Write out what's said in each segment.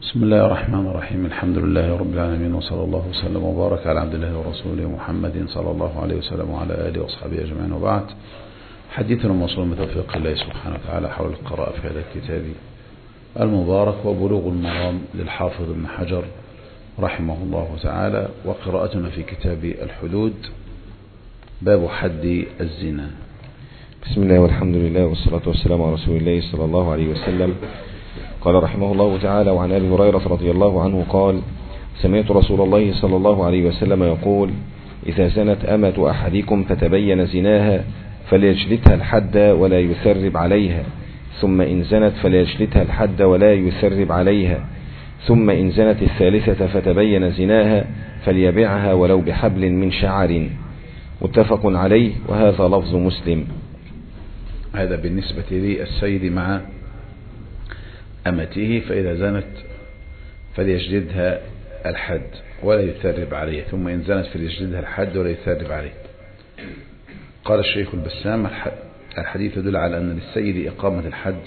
بسم الله الرحمن الرحيم. الحمد لله رب العالمين، وصلى الله وسلم وبارك على عبد الله ورسوله محمد صلى الله عليه وسلم وعلى آله وأصحابه أجمعين، وبعد. حديثنا موصول بتوفيق الله سبحانه وتعالى حول القراءة في هذا الكتاب المبارك وبلوغ المرام للحافظ ابن حجر رحمه الله تعالى، وقراءتنا في كتاب الحدود، باب حد الزنا. بسم الله والحمد لله والصلاة والسلام على رسول الله صلى الله عليه وسلم. قال رحمه الله تعالى: وعن أبي هريرة رضي الله عنه قال: سمعت رسول الله صلى الله عليه وسلم يقول: إذا زنت أمة أحدكم فتبين زناها فليجلدها الحد ولا يثرب عليها، ثم إن زنت فليجلدها الحد ولا يثرب عليها، ثم إن زنت الثالثة فتبين زناها فليبعها ولو بحبل من شعر. متفق عليه، وهذا لفظ مسلم. هذا بالنسبة للسيد مع أمته، فإذا زنت فليجلدها الحد ولا يثرب عليه، ثم إن زنت فليجلدها الحد ولا يثرب عليه. قال الشيخ البسام: الحديث يدل على أن للسيد إقامة الحد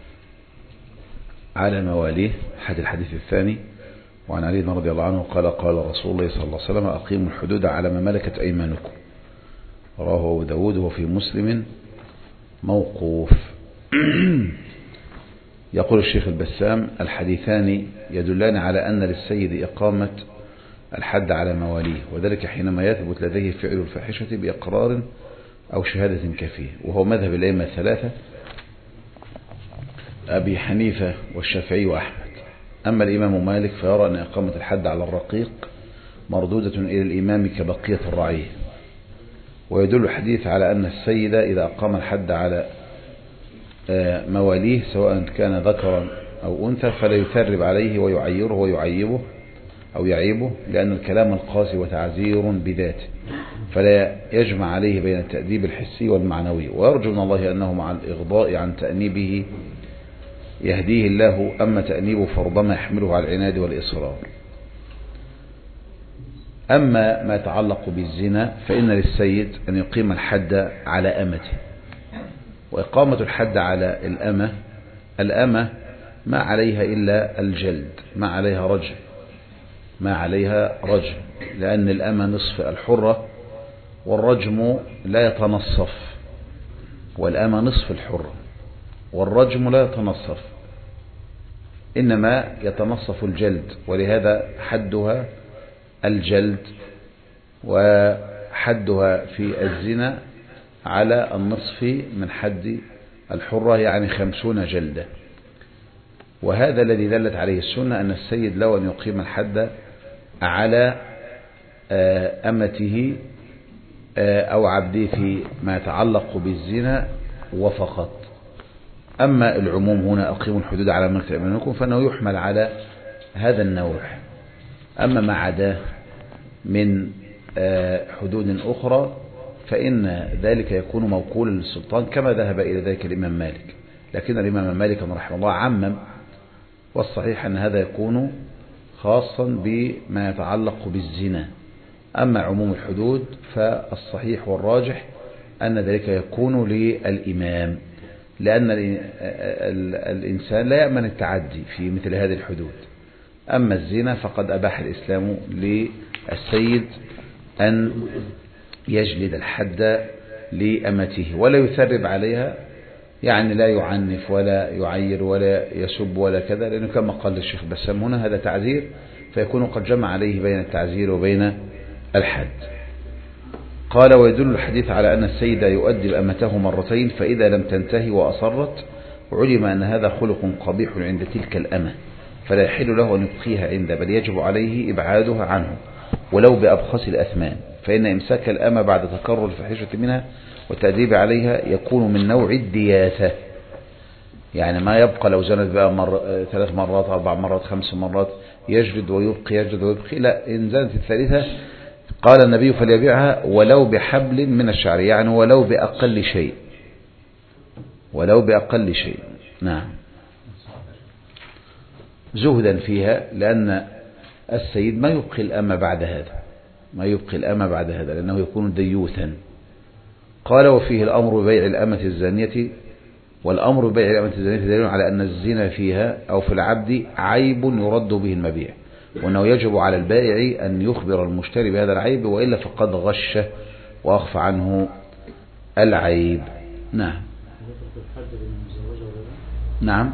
على مواليه. حد الحديث الثاني: وعن علي رضي الله عنه قال: قال رسول الله صلى الله عليه وسلم: أقيموا الحدود على ما ملكت أيمانكم. رواه أبو داود وفي مسلم موقوف. يقول الشيخ البسام: الحديثان يدلان على أن للسيد إقامة الحد على مواليه، وذلك حينما يثبت لديه فعل الفاحشة بإقرار أو شهادة كفيه، وهو مذهب الأئمة الثلاثة أبي حنيفة والشافعي وأحمد. أما الإمام مالك فيرى أن إقامة الحد على الرقيق مردودة إلى الإمام كبقية الرعية. ويدل الحديث على أن السيد إذا أقام الحد على مواليه سواء كان ذكرا أو أنثى فلا يثرب عليه ويعيره ويعيبه أو يعيبه، لأن الكلام القاسي وتعزير بذاته، فلا يجمع عليه بين التأديب الحسي والمعنوي، ويرجو من الله أنه مع الإغضاء عن تأنيبه يهديه الله، أما تأنيبه فربما يحمله على العناد والإصرار. أما ما يتعلق بالزنا فإن للسيد أن يقيم الحد على أمته. وإقامة الحد على الأمة ما عليها إلا الجلد، ما عليها رجم، لأن الأمة نصف الحرة، والرجم لا يتنصف، والأمة نصف الحرة والرجم لا يتنصف، إنما يتنصف الجلد، ولهذا حدها الجلد، وحدها في الزنا على النصف من حد الحرة، يعني 50 جلدة. وهذا الذي دلت عليه السنة، أن السيد لو أن يقيم الحد على أمته أو عبده في ما يتعلق بالزنا وفقط. أما العموم هنا أقيموا الحدود على ما ملكت أيمانكم فإنه يحمل على هذا النوع. أما ما عداه من حدود أخرى فإن ذلك يكون موكولا للسلطان، كما ذهب إلى ذلك الإمام مالك. لكن الإمام مالك رحمه الله عمم، والصحيح أن هذا يكون خاصا بما يتعلق بالزنا. أما عموم الحدود فالصحيح والراجح أن ذلك يكون للإمام، لأن الإنسان لا يأمن التعدي في مثل هذه الحدود. أما الزنا فقد أباح الإسلام للسيد أن يجلد الحد لأمته ولا يثرب عليها، يعني لا يعنف ولا يعير ولا يسب ولا كذا، لأنه كما قال الشيخ بسام هنا هذا تعزير، فيكون قد جمع عليه بين التعزير وبين الحد. قال: ويدل الحديث على أن السيد يؤدب أمته مرتين، فإذا لم تنتهي وأصرت علم أن هذا خلق قبيح عند تلك الأمة، فلا يحل له أن يبقيها عنده، بل يجب عليه إبعادها عنه ولو بأبخس الأثمان، فإن إمساك الأمة بعد تكرر الفاحشة منها والتأديب عليها يكون من نوع الدياثة. يعني ما يبقى لو زنت بقى 3 مرات 4 مرات 5 مرات يجلد ويبقي لا، إن زنت الثالثة قال النبي فليبيعها ولو بحبل من الشعر، يعني ولو بأقل شيء. نعم، زهدا فيها، لأن السيد ما يبقي الأمة بعد هذا، لأنه يكون ديوثا. قال: وفيه الأمر ببيع الأمة الزانية والأمر ببيع الأمة الزانية دليل على أن الزنا فيها أو في العبد عيب يرد به المبيع، وأنه يجب على البائع أن يخبر المشتري بهذا العيب، وإلا فقد غشه وأخفى عنه العيب. نعم. نعم.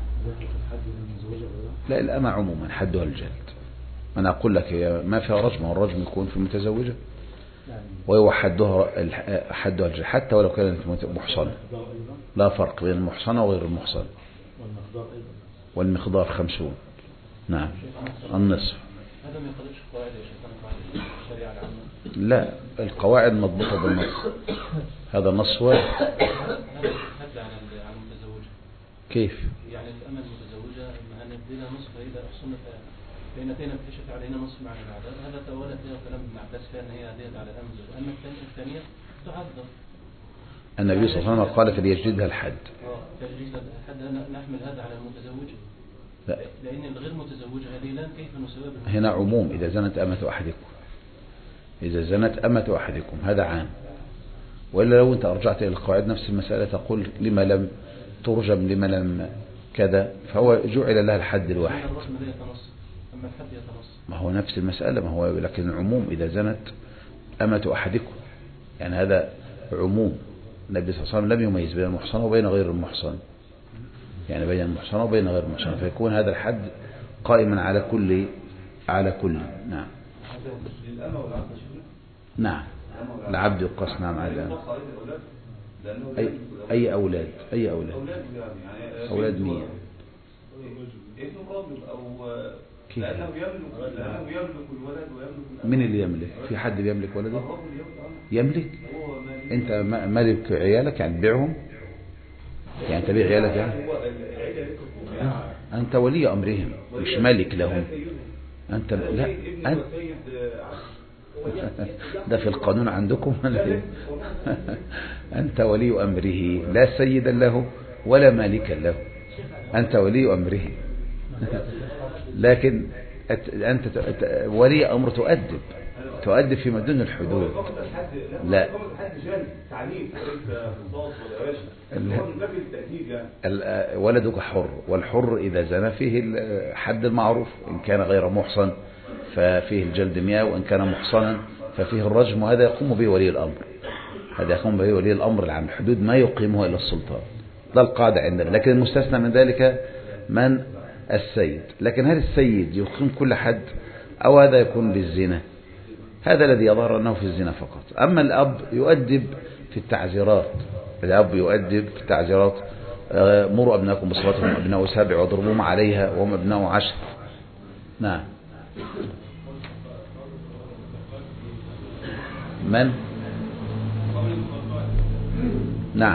لا، الأمة عموما حدها الجلد. أنا أقول لك ما فيها رجم، والرجم يكون في المتزوجة، وهو حدها الجلد حتى ولو كانت محصنة. لا فرق بين المحصنة وغير المحصنة. والمقدار 50. نعم. النصف. هذا ما يقدرش قواعد يا شيخ الشريعة العامة. لا، القواعد مضبوطة بالنص. هذا النص واحد. حد على المتزوجة. كيف؟ يعني الأمة المتزوجة ما هندينا نصف إذا أحصنت بينتين بحشت علينا نصف معنى العدد. هذا تولد له كلام ابن عباس فيها أن هي هديت على الأمة. أما الثانية تعذر. النبي صلى الله عليه وسلم قال فليجلدها الحد. تجليد الحد نحمل هذا على المتزوجة. لا. لأن الغير متزوجة هذه لا كيف نسويها. هنا عموم، إذا زنت أمة أحدكم. إذا زنت أمة أحدكم هذا عام. وإلا لو أنت أرجعت إلى القواعد نفس المسألة تقول لما لم ترجم، لما لم كذا، فهو جعل لها الحد الواحد. أما الحد يتنص. ما هو نفس المسألة، ما هو لكن العموم إذا زنت أمة أحدكم، يعني هذا عموم. النبي صلى الله عليه وسلم لم يميز بين المحصنة وبين غير المحصنة، يعني بين المحصنة وبين غير المحصنة، فيكون هذا الحد قائما على كل. نعم. نعم. العبد يقص. نعم. على أي أولاد. أولاد مين؟ كيف؟ لأنه يملك الولد ويملك. من اللي يملك؟ في حد بيملك ولده؟ يملك؟ أنت مالك عيالك يعني تبيعهم؟ يعني تبيع عيالك يعني؟ أنت ولي أمرهم مش مالك لهم. أنت لا أنت ده في القانون عندكم. أنت ولي أمره، لا سيدا له ولا مالكا له، أنت ولي أمره. لكن أنت ولي أمر تؤدب في مدن الحدود. لا، ولدك حر، والحر إذا زنى فيه الحد المعروف، إن كان غير محصن ففيه الجلد 100، وإن كان محصنا ففيه الرجم، وهذا يقوم به ولي الأمر. هذا يقوم به ولي الأمر العام. الحدود ما يقيمها إلا السلطان، ده القاعدة عندنا. لكن المستثنى من ذلك من السيد. لكن هل السيد يقيم كل حد أو هذا يكون للزنا؟ هذا الذي يظهر أنه في الزنا فقط. أما الأب يؤدب في التعزيرات. الأب يؤدب في التعزيرات. مروا أبناءكم بصلاتهم أبناء 7 واضربوهم عليها وهم أبناء 10. نعم. من؟ نعم.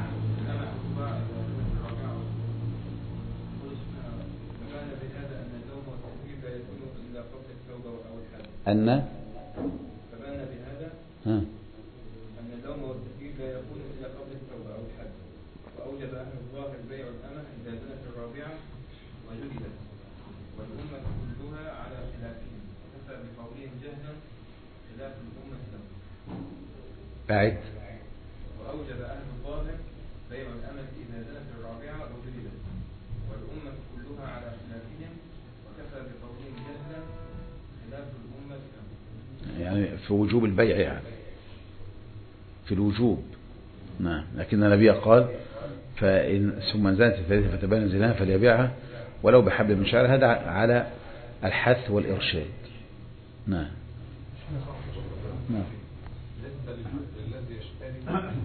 أن فبان بهذا أن اللوم والتكليف لا يكون إلا قبل التوبة أو الحد، وأوجب أهل الظاهر بيع الأمة إذا زنت الرابعة وجلدت، والأمة كلها على خلافهم، وكفى بقولهم جهلا خلاف الأمة لهم. بعد. وأوجب أهل الظاهر بيع الأمة إذا زنت الرابعة وجلدت، والأمة كلها على خلافهم، وكفى بقولهم جهلا خلاف الأمة لهم. يعني في وجوب البيع، يعني في الوجوب. نعم. لكن النبي قال ثم زنت الثالثة فتبين زناها فليبيعها ولو بحبل من شعر. هذا على الحث والإرشاد. نعم. نعم. الذي يشتري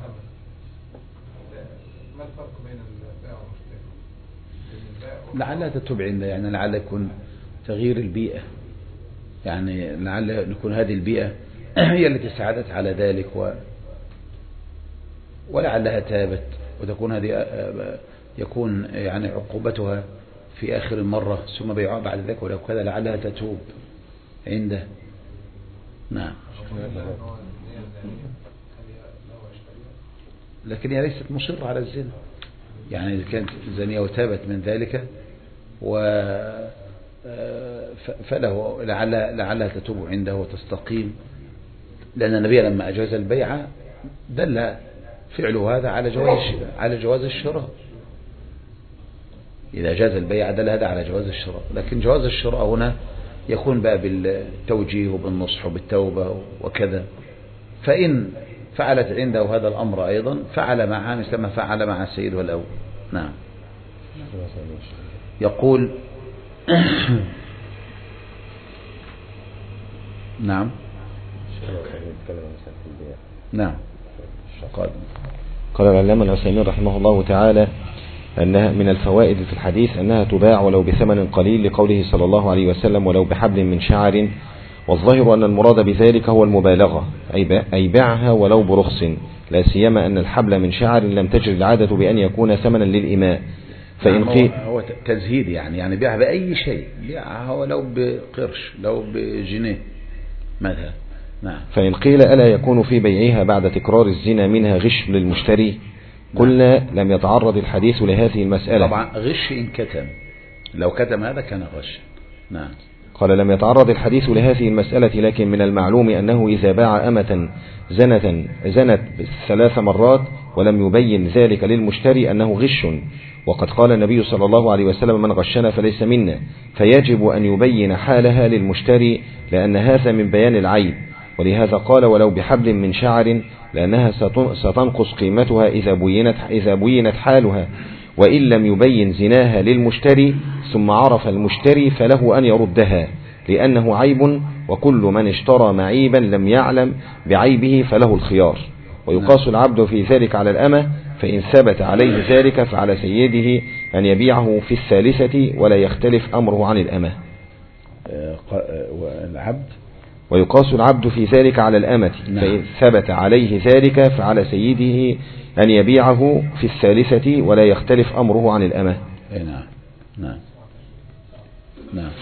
ما الفرق بين البائع والمشتري؟ لعلها تتوب عنده، يعني لعل يكون تغيير البيئة، يعني لعل يكون هذه البيئة هي التي ساعدت على ذلك، ولعلها تابت، وتكون هذه يكون يعني عقوبتها في آخر المرة ثم بيعها بعد ذلك، ولو كذا لعلها تتوب عنده. نعم. لكن هي ليست مصرة على الزنا، يعني إذا كانت زانية وتابت من ذلك فله لعلها تتوب عنده وتستقيم، لأن النبي لما أجاز البيع دل فعله هذا على جواز الشراء. إذا جاز البيع دل هذا على جواز الشراء، لكن جواز الشراء هنا يكون بقى بالتوجيه وبالنصح وبالتوبة وكذا. فإن فعلت عنده هذا الأمر أيضا فعل معها مثل ما فعل مع السيد والأول. نعم. يقول نعم نعم. قال العلامة العثيمين رحمه الله تعالى أنها من الفوائد في الحديث أنها تباع ولو بثمن قليل لقوله صلى الله عليه وسلم ولو بحبل من شعر، والظاهر أن المراد بذلك هو المبالغة، أي باعها ولو برخص، لا سيما أن الحبل من شعر لم تجر العادة بأن يكون ثمنا للإماء. فإن قيل هو تزهيد يعني بيعها بأي شيء، بيعها ولو بقرش لو بجنيه مثلا. نعم. فإن قيل ألا يكون في بيعها بعد تكرار الزنا منها غش للمشتري؟ قلنا لم يتعرض الحديث لهذه المسألة. طبعا غش إن كتم، لو كتم هذا كان غش. نعم. قال لم يتعرض الحديث لهذه المسألة، لكن من المعلوم أنه إذا باع أمة زنت 3 مرات ولم يبين ذلك للمشتري أنه غش، وقد قال النبي صلى الله عليه وسلم من غشنا فليس منا، فيجب أن يبين حالها للمشتري لأن هذا من بيان العيب. ولهذا قال ولو بحبل من شعر، لأنها ستنقص قيمتها إذا بينت حالها، وإن لم يبين زناها للمشتري ثم عرف المشتري فله أن يردها لأنه عيب، وكل من اشترى معيبا لم يعلم بعيبه فله الخيار. ويقاس العبد في ذلك على الأمة، فإن ثبت عليه ذلك فعلى سيده أن يبيعه في الثالثة ولا يختلف أمره عن الأمة. ويقاس العبد في ذلك على الأمة، فإن ثبت عليه ذلك فعلى سيده أن يبيعه في الثالثة ولا يختلف أمره عن الأمة. نعم نعم نعم.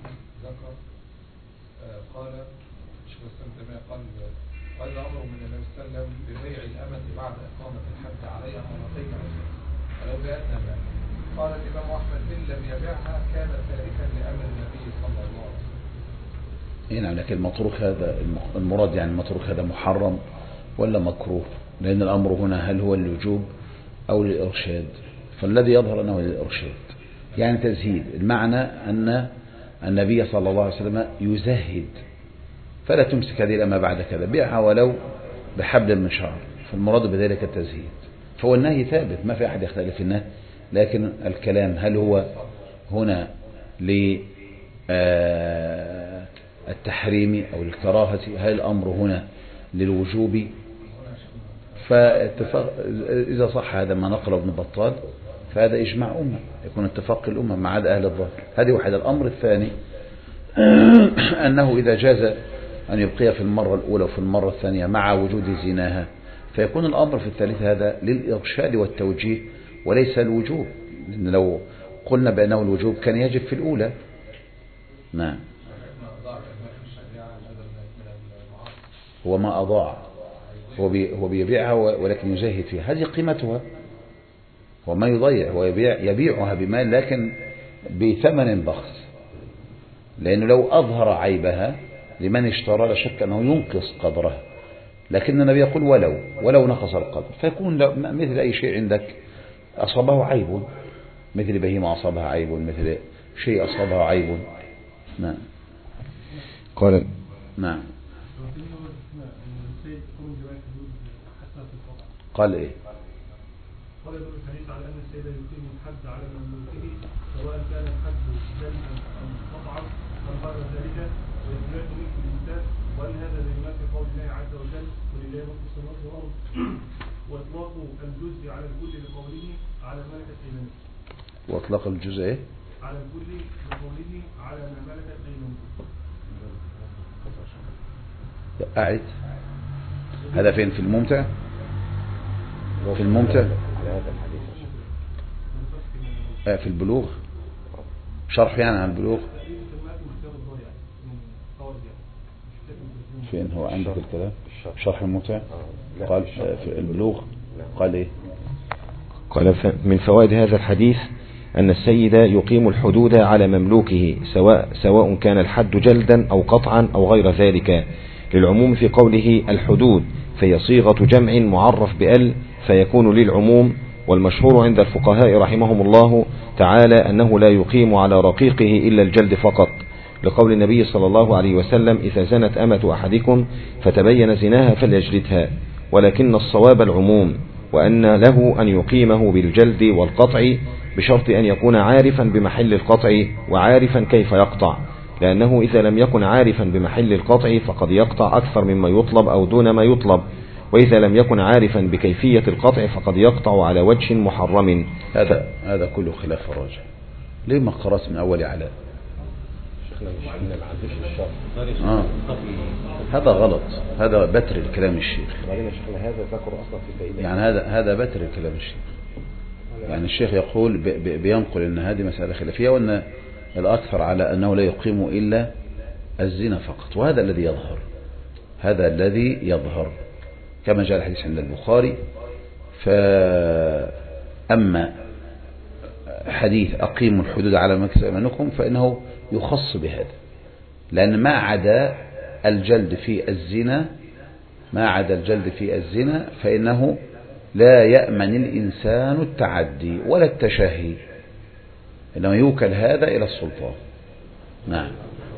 قال أمر من النبي صلى الله عليه وسلم ببيع الأمة بعد إقامة الحد عليها مرتين ولو بأدنى مال. قال الإمام أحمد إن لم يبيعها كان تاركا لأمر النبي صلى الله عليه وسلم. نعم. لكن المتروك هذا المراد يعني المتروك هذا محرم ولا مكروه؟ لأن الأمر هنا هل هو للوجوب أو للإرشاد؟ فالذي يظهر أنه للإرشاد، يعني تزهيد. المعنى أن النبي صلى الله عليه وسلم يزهد، فلا تمسك هذه الأمة بعد كذا، بيعها ولو بحبل من شعر، فالمراد بذلك التزهيد. فهو النهي ثابت، ما في أحد يختلف في النهي، لكن الكلام هل هو هنا للتحريم أو الكراهة، هل الأمر هنا للوجوب؟ إذا صح هذا ما نقل ابن بطال فهذا إجماع أمة، يكون اتفاق الأمة مع عدا أهل الظاهر. هذه واحدة. الأمر الثاني أنه إذا جاز أن يبقي في المرة الأولى وفي المرة الثانية مع وجود زناها، فيكون الأمر في الثالثة هذا للإرشاد والتوجيه وليس الوجوب، لأن لو قلنا بأنه الوجوب كان يجب في الأولى. نعم. هو ما أضاع، هو بيبيعها ولكن يزهد فيها، هذه قيمتها، وما يضيع، هو يبيعها بمال لكن بثمن بخس، لأنه لو أظهر عيبها لمن اشترى لا شك أنه ينقص قدرها، لكن النبي يقول ولو نقص القدر، فيكون مثل أي شيء عندك أصابه عيب، مثل بهيمة أصابها عيب، مثل شيء أصابه عيب. نعم. قال نعم. قال إيه؟ قال يدل الحديث على أن السيد يقيم الحد على مملوكه سواء كان الحد جلدا أم قطعا أم غير ذلك، ويملك ملك الإنسان، وأن هذا زي في قول الله عز وجل ولله ملك السماوات والأرض، وإطلاق الجزء على الكل لقوله على ملكة أيمانكم. وإطلاق الجزء إيه؟ على الكل لقوله على ما ملكت أيمانكم. أعد. هذا فين؟ في الممتع؟ في الممتع؟ في البلوغ، شرح يعني عن البلوغ. فين هو عندك الكلام؟ شرح الممتع قال في البلوغ قال إيه؟ قال من فوائد هذا الحديث أن السيد يقيم الحدود على مملوكه سواء كان الحد جلدا أو قطعا أو غير ذلك، للعموم في قوله الحدود، فهي صيغة جمع معرف بأل فيكون للعموم. والمشهور عند الفقهاء رحمهم الله تعالى أنه لا يقيم على رقيقه إلا الجلد فقط، لقول النبي صلى الله عليه وسلم: إذا زنت أمة أحدكم فتبين زناها فليجلدها. ولكن الصواب العموم، وأن له أن يقيمه بالجلد والقطع بشرط أن يكون عارفا بمحل القطع وعارفا كيف يقطع، لأنه إذا لم يكن عارفا بمحل القطع فقد يقطع أكثر مما يطلب أو دون ما يطلب، وإذا لم يكن عارفا بكيفية القطع فقد يقطع على وجه محرم. هذا كله خلاف الراجح. ليه ما قرأت من أول علاء؟ هذا غلط، هذا بتر الكلام الشيخ. يعني هذا بتر الكلام الشيخ. يعني الشيخ يقول بينقل أن هذه مسألة خلافية، وأن الأكثر على أنه لا يقيم إلا الزنا فقط، وهذا الذي يظهر، هذا الذي يظهر كما جاء الحديث عند البخاري. فأما حديث أقيموا الحدود على ما كتب أيمانكم فإنه يخص بهذا، لأن ما عدا الجلد في الزنا فإنه لا يأمن الإنسان التعدي ولا التشهي، إنما يوكل هذا إلى السلطان. نعم.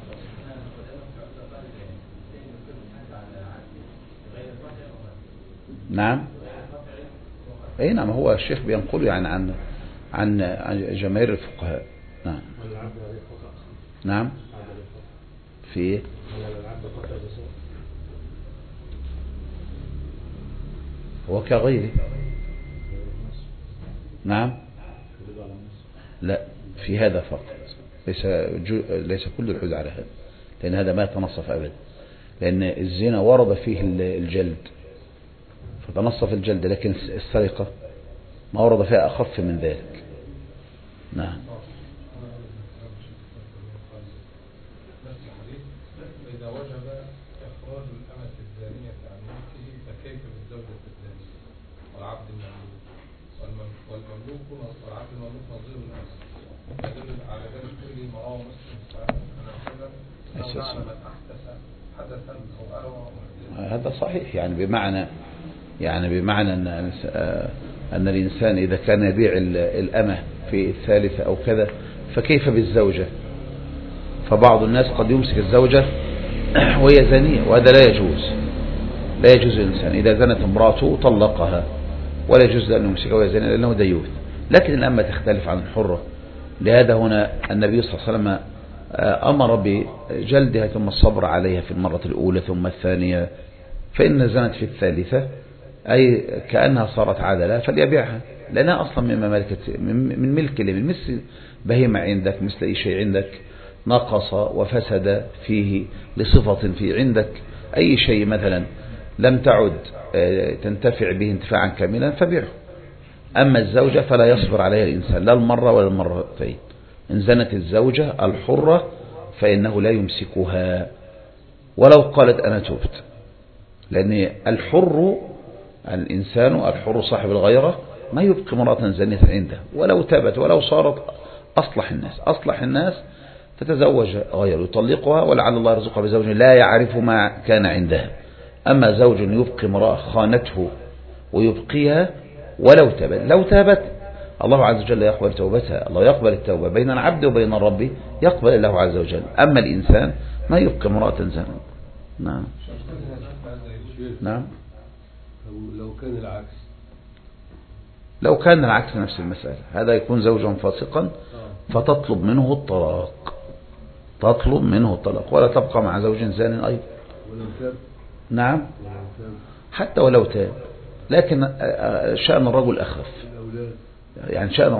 نعم. أي نعم، هو الشيخ بينقل يعني عن جماهير الفقهاء. نعم. نعم. في هو كغيره. نعم. لا، في هذا فقط، ليس كل الحدود على هذا، لأن هذا ما يتنصف أبدا، لأن الزنا ورد فيه الجلد فتنصف الجلد، لكن السرقة ما ورد فيها أخف من ذلك. نعم. إذا وجب إخراج الأمة الزانية عن ملكه فكيف بالزوجة الزانية والعبد المملوك والمملوك والعبد المملوك نظير الأمة، يدل على ذلك كله ما رواه مسلم صحيح أن الرجل لو نعلم من أحدث حدثا أو أروى. هذا صحيح، يعني بمعنى أن الإنسان إذا كان يبيع الأمة في الثالثة أو كذا فكيف بالزوجة؟ فبعض الناس قد يمسك الزوجة وهي زانية، وهذا لا يجوز الإنسان إذا زنت امراته طلقها، ولا يجوز أن يمسكها وهي زانية لأنه ديوث. لكن الأمة تختلف عن الحرة، لهذا هنا النبي صلى الله عليه وسلم أمر بجلدها ثم الصبر عليها في المرة الأولى ثم الثانية، فإن زنت في الثالثة أي كأنها صارت عدلة فليبيعها، لأنها أصلا من ملك من مثل بهيمة عندك، مثل أي شيء عندك نقص وفسد فيه لصفة في عندك، أي شيء مثلا لم تعد تنتفع به انتفاعا كاملا فبيعه. أما الزوجة فلا يصبر عليها الإنسان لا المرة ولا المرتين. إن زنت الزوجة الحرة فإنه لا يمسكها ولو قالت أنا تبت، لأن الإنسان الحر صاحب الغيرة ما يبقي امرأة زانية عنده ولو تابت ولو صارت أصلح الناس تتزوج غيره يطلقها ولعل الله يرزقها بزوج لا يعرف ما كان عندها. أما زوج يبقي امرأة خانته ويبقيها ولو تابت، لو تابت الله عز وجل يقبل توبتها، الله يقبل التوبة بين العبد وبين الرب يقبل الله عز وجل. أما الإنسان ما يبقي امرأة زانية. نعم. نعم. لو كان العكس نفس المسألة، هذا يكون زوجا فاسقا فتطلب منه الطلاق ولا تبقى مع زوج زان أيضا. نعم. حتى ولو تاب، لكن شأن الرجل أخف، يعني شأن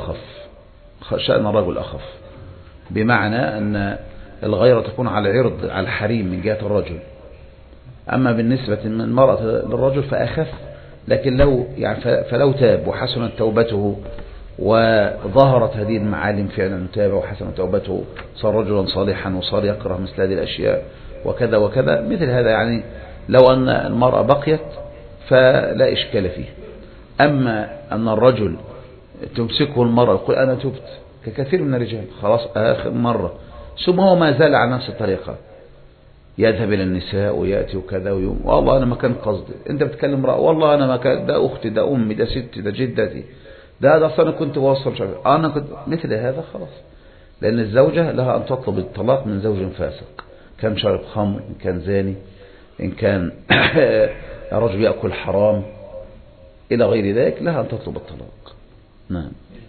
الرجل أخف بمعنى أن الغيرة تكون على الحريم من جهة الرجل، أما بالنسبة من المرأة للرجل فأخف. لكن فلو تاب وحسنت توبته وظهرت هذه المعالم فعلا تاب وحسنت توبته صار رجلا صالحا وصار يكره مثل هذه الأشياء وكذا وكذا مثل هذا، يعني لو أن المرأة بقيت فلا إشكال فيه. أما أن الرجل تمسكه المرأة يقول أنا تبت ككثير من الرجال خلاص آخر مرة، ثم هو ما زال على نفس الطريقة، يذهب إلى النساء ويأتي وكذا ويوم، والله أنا ما كان قصدي، أنت بتكلم امرأة، والله أنا ما كان، ده أختي، ده أمي، ده ستي، ده جدتي، ده أصلا أنا كنت واصل مش عارف، أنا كنت مثل هذا خلاص. لأن الزوجة لها أن تطلب الطلاق من زوج فاسق، كان شارب خمر، إن كان زاني، إن كان رجل يأكل حرام إلى غير ذلك، لها أن تطلب الطلاق. نعم.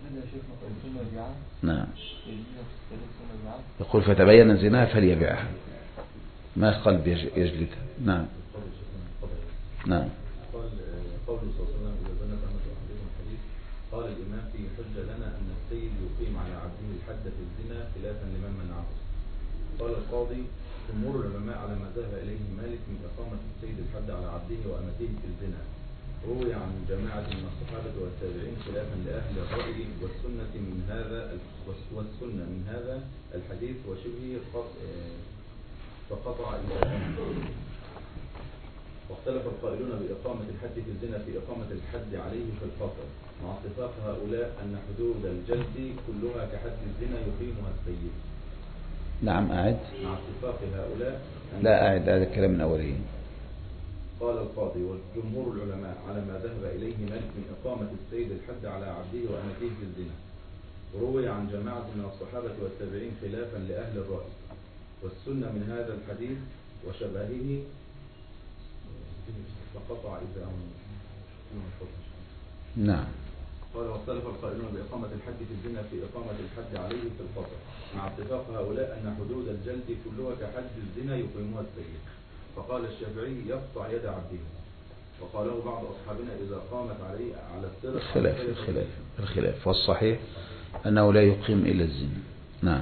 نعم. يقول فتبين زناها فليبيعها، ما قلب يجلدها. نعم. نعم. قول صلى الله عليه وسلم إذا زنت أمة أحدكم حديث، قال الإمام فيه حجة لنا أن السيد يقيم على عبده الحد في الزنا خلافا لمن منعه. قال القاضي جمهور العلماء على ما ذهب إليه مالك من إقامة السيد الحد على عبده وأمته في الزنا. روي عن جماعة من الصحابة والتابعين خلافا لأهل الرأي والسنة من هذا الحديث وشبهه فقطع واختلف القائلون بإقامة الحد في الزنا في إقامة الحد عليه في الفقر، مع اتفاق هؤلاء أن حدود الجلد كلها كحد الزنا يقيمها السيد. نعم. أعد. مع اتفاق هؤلاء لا أعد، هذا الكلام من أولين. قال القاضي وجمهور العلماء على ما ذهب إليه مالك من إقامة السيد الحد على عبده وأمته في الزنا. روي عن جماعة من الصحابة والتابعين خلافا لأهل الرأي والسنة من هذا الحديث وشبهه فقطع إذا نعم. قال واختلف القائلون بإقامة الحد في الزنا في إقامة الحد عليه في القطع، مع اتفاق هؤلاء أن حدود الجلد كلها كحد الزنا يقيمها السيد. فقال الشافعي يقطع يد عبده، وقاله بعض أصحابنا إذا قامت عليه على السرقة. الخلاف والصحيح أنه لا يقيم إلا الزنا. نعم.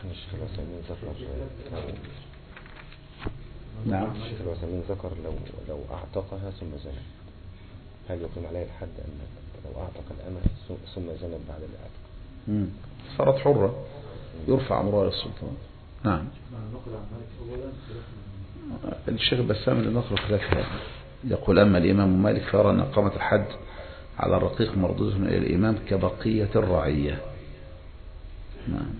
نعم. الشيخ العثيمين ذكر لو أعتقها ثم زنت، هل يقيم عليها الحد أم لو أعتق الأمة ثم زنت بعد العتق؟ صارت حرة يرفع أمرها للسلطان. نعم. الشيخ بسام اللي نقل خلاف هذا يقول أما الإمام مالك فيرى أن إقامة الحد على الرقيق مردودة إلى الإمام كبقية الرعية. نعم.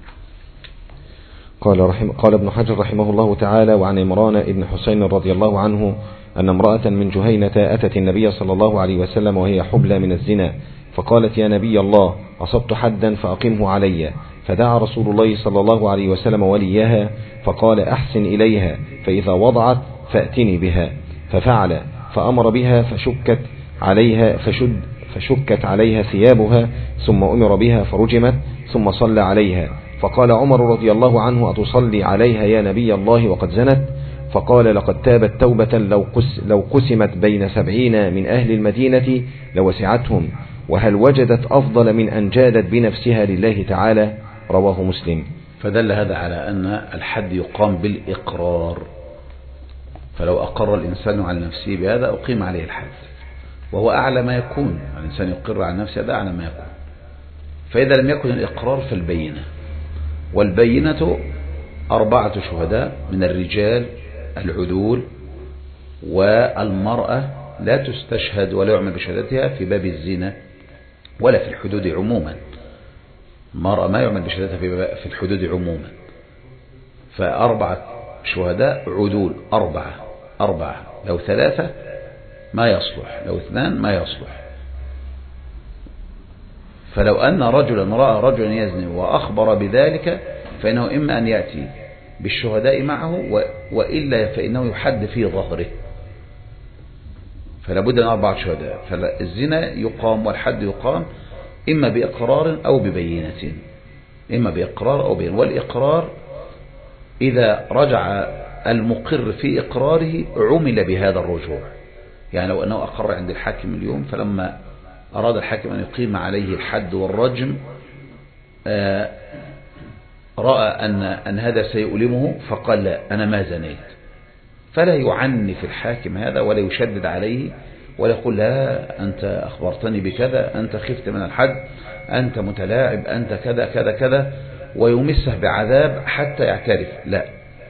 قال ابن حجر رحمه الله تعالى: وعن عمران ابن حسين رضي الله عنه أن امرأة من جهينة أتت النبي صلى الله عليه وسلم وهي حبلى من الزنا، فقالت: يا نبي الله، أصبت حدا فأقمه علي. فدعا رسول الله صلى الله عليه وسلم وليها فقال: أحسن إليها، فإذا وضعت فأتني بها. ففعل، فأمر بها فشكت عليها ثيابها، ثم أمر بها فرجمت، ثم صلى عليها. فقال عمر رضي الله عنه: أتصلي عليها يا نبي الله وقد زنت؟ فقال: لقد تابت توبة لو قسمت بين 70 من أهل المدينة لوسعتهم، وهل وجدت أفضل من أن جادت بنفسها لله تعالى؟ رواه مسلم. فدل هذا على أن الحد يقام بالإقرار، فلو أقر الإنسان على نفسه بهذا أقيم عليه الحد، وهو أعلى ما يكون. الإنسان يقر على نفسه هذا أعلى ما يكون. فإذا لم يكن الإقرار فالبينة، والبينة 4 شهداء من الرجال العدول، والمرأة لا تستشهد ولا يعمل بشهادتها في باب الزنا ولا في الحدود عموما. المرأة ما يعمل بشهادتها في الحدود عموما. ف4 شهداء عدول، 4 لو 3 ما يصلح، لو 2 ما يصلح. فلو أن رجلا رأى رجلا يزني وأخبر بذلك فإنه إما أن يأتي بالشهداء معه، وإلا فإنه يحد في ظهره. فلا بد من 4 شهداء. فالزنا يقام والحد يقام إما بإقرار أو ببينة، إما بإقرار أو بينة. والإقرار إذا رجع المقر في إقراره عمل بهذا الرجوع. يعني لو أنه أقر عند الحاكم اليوم، فلما أراد الحاكم أن يقيم عليه الحد والرجم رأى أن هذا سيؤلمه فقال: لا، أنا ما زنيت. فلا يعنف الحاكم هذا ولا يشدد عليه ولا يقول: لا، أنت أخبرتني بكذا، أنت خفت من الحد، أنت متلاعب، أنت كذا كذا كذا، ويمسه بعذاب حتى يعترف. لا،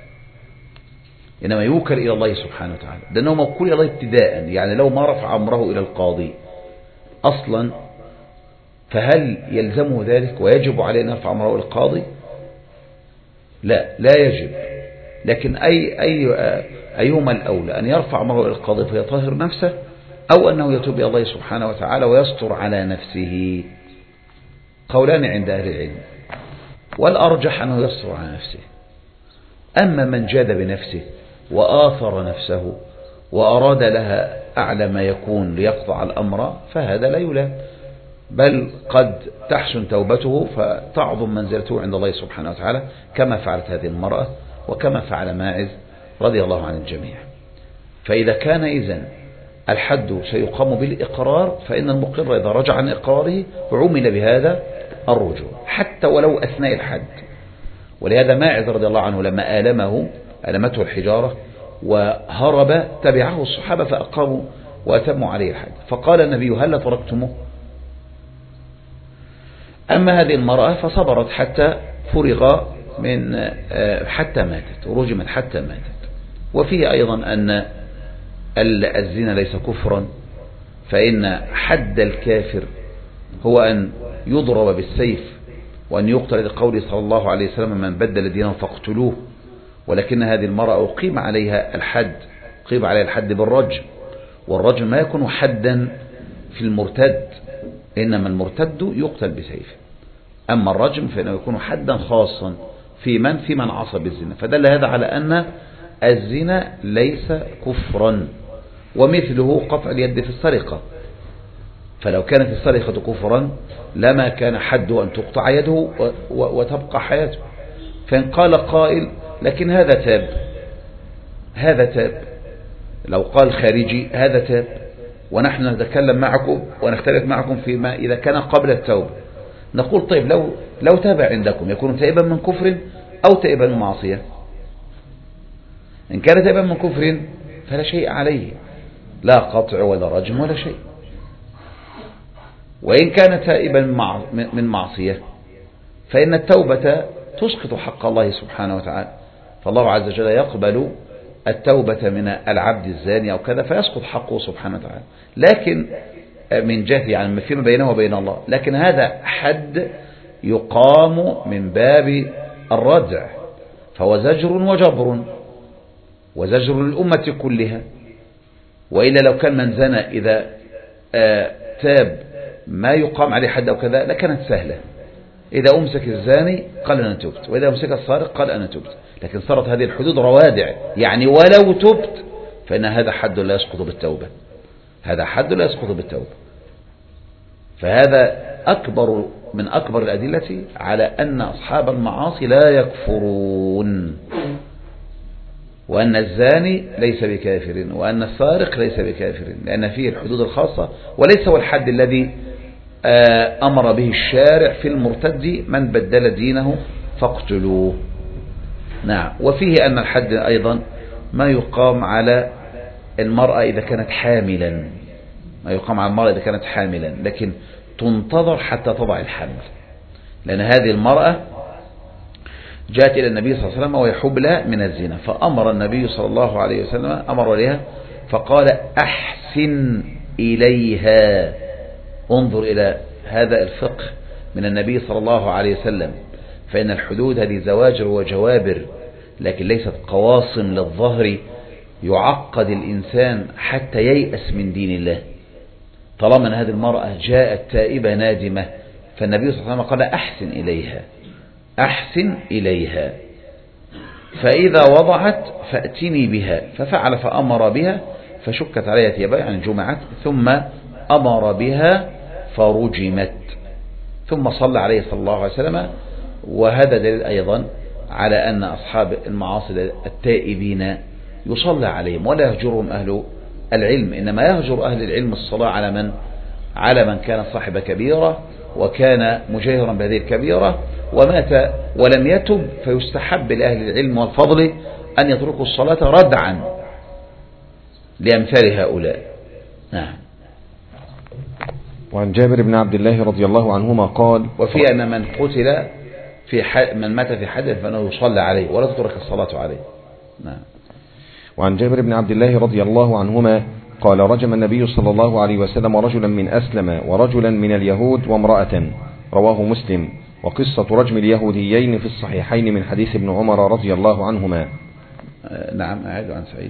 إنما يوكل إلى الله سبحانه وتعالى، لأنه موكول إلى الله ابتداء. يعني لو ما رفع أمره إلى القاضي أصلا، فهل يلزمه ذلك ويجب عليه أن يرفع أمره إلى القاضي؟ لا، لا يجب. لكن أيهما الأولى، أن يرفع امره إلى القاضي فيطهر نفسه، أو أنه يتوب إلى الله سبحانه وتعالى ويستر على نفسه؟ قولان عند أهل العلم، والأرجح أنه يستر على نفسه. أما من جاد بنفسه وآثر نفسه وأراد لها أعلى ما يكون ليقطع الأمر فهذا لا يلام، بل قد تحسن توبته فتعظم منزلته عند الله سبحانه وتعالى، كما فعلت هذه المرأة وكما فعل ماعز رضي الله عن الجميع. فإذا كان إذن الحد سيقام بالإقرار، فإن المقر إذا رجع عن إقراره عمل بهذا الرجوع حتى ولو أثناء الحد. ولهذا ماعز رضي الله عنه لما ألمته الحجارة وهرب تبعه الصحابة فأقاموا وأتموا عليه الحد، فقال النبي هل تركتموه؟ أما هذه المرأة فصبرت حتى فرغ من حتى ماتت ورجمت حتى ماتت. وفيه أيضا أن الزنا ليس كفرا، فإن حد الكافر هو أن يضرب بالسيف وأن يقتل لقوله صلى الله عليه وسلم من بدل دينه فاقتلوه. ولكن هذه المرأة أقيم عليها الحد بالرجم، والرجم ما يكون حدا في المرتد، إنما المرتد يقتل بسيف، أما الرجم فإنه يكون حدا خاصا في من عصى بالزنا. فدل هذا على أن الزنا ليس كفرا. ومثله قطع اليد في السرقة، فلو كانت السرقة كفرا لما كان حد أن تقطع يده وتبقى حياته. فإن قال قائل لكن هذا تاب، لو قال خارجي هذا تاب، ونحن نتكلم معكم ونختلف معكم فيما إذا كان قبل التوبة، نقول طيب لو تاب عندكم يكون تائبا من كفر أو تائبا من معصية؟ إن كان تائبا من كفر فلا شيء عليه، لا قطع ولا رجم ولا شيء. وإن كان تائبا من معصية فإن التوبة تسقط حق الله سبحانه وتعالى، فالله عز وجل يقبل التوبة من العبد الزاني أو كذا فيسقط حقه سبحانه وتعالى، لكن من جهة يعني فيما بينه وبين الله. لكن هذا حد يقام من باب الردع، فهو زجر وزجر للأمة كلها. وإلا لو كان من زنى إذا تاب ما يقام عليه حد أو كذا لكانت سهلة، إذا أمسك الزاني قال أنا تبت، وإذا أمسك السارق قال أنا تبت. لكن صارت هذه الحدود روادع، يعني ولو تبت فإن هذا حد لا يسقط بالتوبة، فهذا من أكبر الأدلة على أن أصحاب المعاصي لا يكفرون، وأن الزاني ليس بكافر وأن السارق ليس بكافر، لأن فيه الحدود الخاصة وليس هو الحد الذي أمر به الشارع في المرتد من بدل دينه فاقتلوه. نعم. وفيه أن الحد أيضا ما يقام على المرأة إذا كانت حاملا، لكن تنتظر حتى تضع الحمل، لأن هذه المرأة جاءت إلى النبي صلى الله عليه وسلم وهي حبلى من الزنا، فأمر النبي صلى الله عليه وسلم أمر إليها فقال أحسن إليها. انظر إلى هذا الفقه من النبي صلى الله عليه وسلم، فإن الحدود هذه زواجر وجوابر، لكن ليست قواصم للظهر يعقد الإنسان حتى ييأس من دين الله. طالما أن هذه المرأة جاءت تائبة نادمة فالنبي صلى الله عليه وسلم قال أحسن إليها، فإذا وضعت فأتني بها، ففعل فأمر بها فشكت عليها ثيابها يعني جمعت، ثم أمر بها فرجمت، ثم صلى عليه صلى الله عليه وسلم. وهذا دليل أيضا على أن أصحاب المعاصي التائبين يصلى عليهم ولا يهجرهم أهل العلم، إنما يهجر أهل العلم الصلاة على من كان صاحب كبيرة وكان مجاهرا بهذه الكبيرة ومات ولم يتب، فيستحب لأهل العلم والفضل أن يتركوا الصلاة ردعا لأمثال هؤلاء. نعم. وعن جابر بن عبد الله رضي الله عنهما قال: وفي أن من قتل من مات في حدث فإنه يصلى عليه ولا تترك الصلاة عليه. نعم. وعن جابر بن عبد الله رضي الله عنهما قال: رجم النبي صلى الله عليه وسلم رجلا من أسلم ورجلا من اليهود وامرأة، رواه مسلم. وقصة رجم اليهوديين في الصحيحين من حديث ابن عمر رضي الله عنهما. نعم أعد عن سعيد،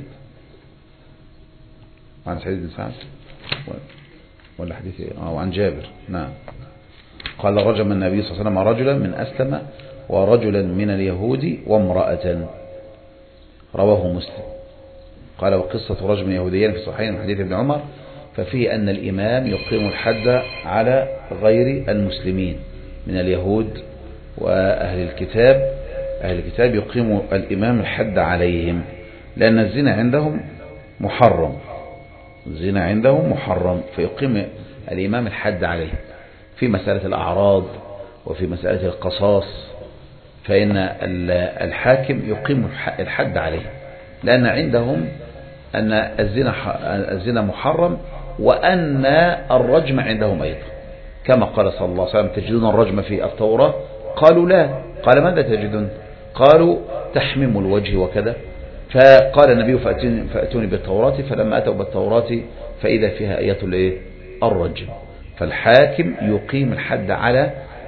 عن سعيد بن سعد ولا حديث وعن جابر. نعم قال رجم النبي صلى الله عليه وسلم رجلا من أسلم ورجلا من اليهود وامرأة، رواه مسلم. قال وقصة رجم يهوديين في الصحيحين من حديث ابن عمر ففيه أن الإمام يقيم الحد على غير المسلمين من اليهود وأهل الكتاب. أهل الكتاب يقيم الإمام الحد عليهم لأن الزنا عندهم محرم، الزنا عندهم محرم، فيقيم الإمام الحد عليه في مسألة الأعراض وفي مسألة القصاص، فإن الحاكم يقيم الحد عليه لأن عندهم أن الزنا محرم وأن الرجم عندهم أيضا، كما قال صلى الله عليه وسلم تجدون الرجم في التوراة؟ قالوا لا. قال ماذا تجدون؟ قالوا تحميم الوجه وكذا. فقال النبي فأتوني بالتوراة، فلما أتوا بالتوراة فإذا فيها آية الرجم. فالحاكم يقيم الحد على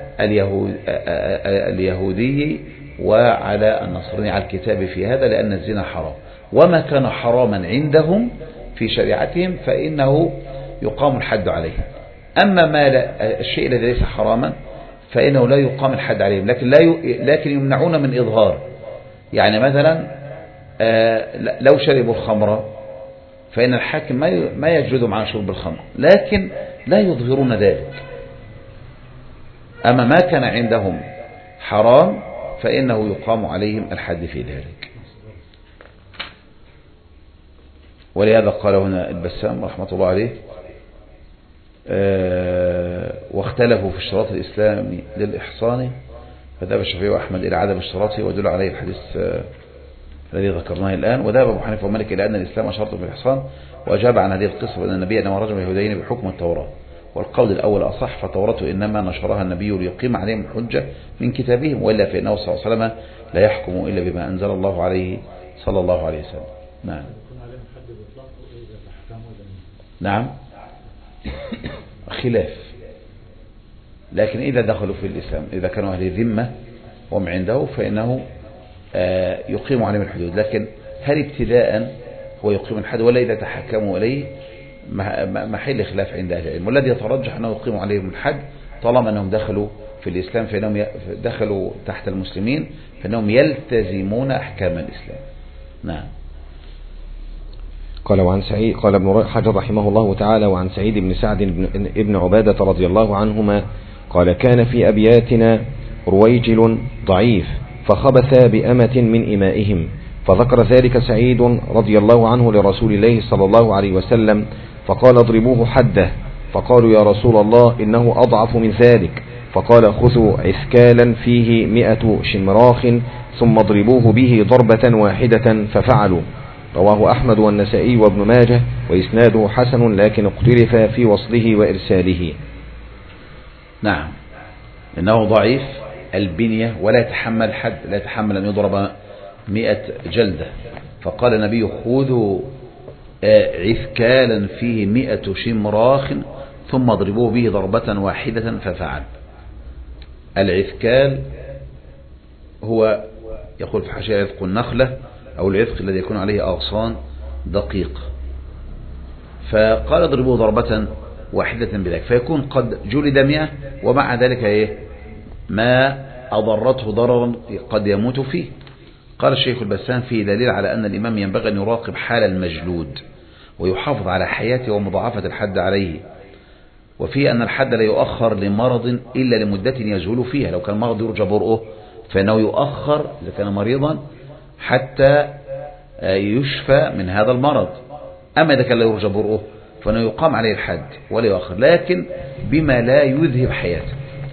اليهودي وعلى النصراني على الكتاب في هذا لأن الزنا حرام، وما كان حراما عندهم في شريعتهم فإنه يقام الحد عليه. أما ما الشيء الذي ليس حراما فإنه لا يقام الحد عليهم، لكن يمنعون من إظهار. يعني مثلا لو شربوا الخمر فإن الحاكم ما يجلدهم على شرب الخمر، لكن لا يظهرون ذلك. أما ما كان عندهم حرام فإنه يقام عليهم الحد في ذلك. ولهذا قال هنا البسام رحمة الله عليه واختلفوا في اشتراط الإسلام للإحصان، فذهب الشافعي وأحمد إلى عدم اشتراطه ودل عليه الحديث الذي ذكرناه الآن. وذهب أبو حنيفة ومالك إلى أن الإسلام شرط في الإحصان، وأجاب عن هذه القصة بأن النبي إنما رجم اليهودين بحكم التوراة، والقول الأول أصح، فالتوراة إنما نشرها النبي ليقيم عليهم الحجة من كتابهم، وإلا فإنه صلى الله عليه وسلم لا يحكم إلا بما أنزل الله عليه صلى الله عليه وسلم. نعم نعم خلاف، لكن إذا دخلوا في الإسلام إذا كانوا أهل ذمة وهم عنده فإنه يقيم عليهم الحدود، لكن هل ابتداء هو يقيم الحد ولا إذا تحكموا إليه محل خلاف عند أهل العلم، والذي يترجح أنه يقيم عليهم الحد طالما أنهم دخلوا في الإسلام، فإنهم دخلوا تحت المسلمين فإنهم يلتزمون أحكام الإسلام. نعم. قال وعن سعيد قال ابن حجر رحمه الله تعالى وعن سعيد بن سعد ابن عبادة رضي الله عنهما قال كان في أبياتنا رويجل ضعيف فخبث بأمة من إمائهم، فذكر ذلك سعيد رضي الله عنه لرسول الله صلى الله عليه وسلم فقال اضربوه حده، فقالوا يا رسول الله إنه أضعف من ذلك، فقال خذوا عسكالا فيه 100 شمراخ ثم اضربوه به ضربة واحدة، ففعلوا. رواه أحمد والنسائي وابن ماجه وإسناده حسن لكن اختلف في وصله وإرساله. نعم إنه ضعيف البنية ولا يتحمل حد، لا يتحمل أن يضرب 100 جلدة، فقال النبي خذوا عسكالا فيه 100 شمراخ ثم اضربوه به ضربة واحدة، ففعل. العسكال هو يقول في حاشية عذق النخلة أو العذق الذي يكون عليه أغصان دقيق، فقال اضربوه ضربة واحدة بذلك، فيكون قد جلد 100 ومع ذلك ما أضرته ضررا قد يموت فيه. قال الشيخ البسام فيه دليل على أن الإمام ينبغي أن يراقب حال المجلود ويحافظ على حياته ومضاعفة الحد عليه، وفيه أن الحد لا يؤخر لمرض إلا لمدة يزول فيها، لو كان مرض يرجى برؤه فإنه يؤخر إذا كان مريضا حتى يشفى من هذا المرض، أما إذا كان لا يرجى برؤه فإنه يقام عليه الحد ولا يؤخر، لكن بما لا يذهب حياته.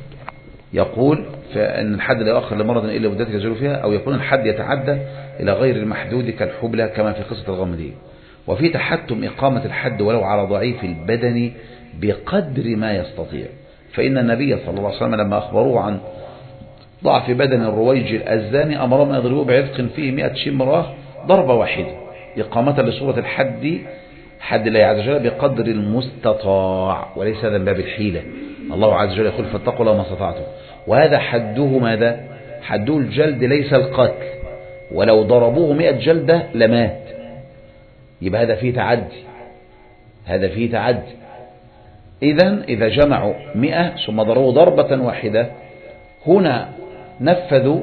يقول فإن الحد لا يؤخر لمرض إلا مدة يزول فيها، أو يكون الحد يتعدى إلى غير المحدود كالحبلة كما في قصة الغامدية. وفي تحتم إقامة الحد ولو على ضعيف البدن بقدر ما يستطيع، فإن النبي صلى الله عليه وسلم لما أخبروه عن ضعف بدن الرويجل الزاني أمرهم أن يضربوه بعذق فيه 100 شمرة ضربة واحدة إقامة لصورة الحد، حد الله عز وجل بقدر المستطاع، وليس هذا من باب الحيلة. الله عز وجل يقول فاتقوا الله ما استطعتم، وهذا حده ماذا؟ حده الجلد ليس القتل، ولو ضربوه 100 جلدة لمات. يبقى هذا فيه تعدي، هذا فيه تعدي. إذا جمعوا 100 ثم ضربوه ضربة واحدة، هنا نفذوا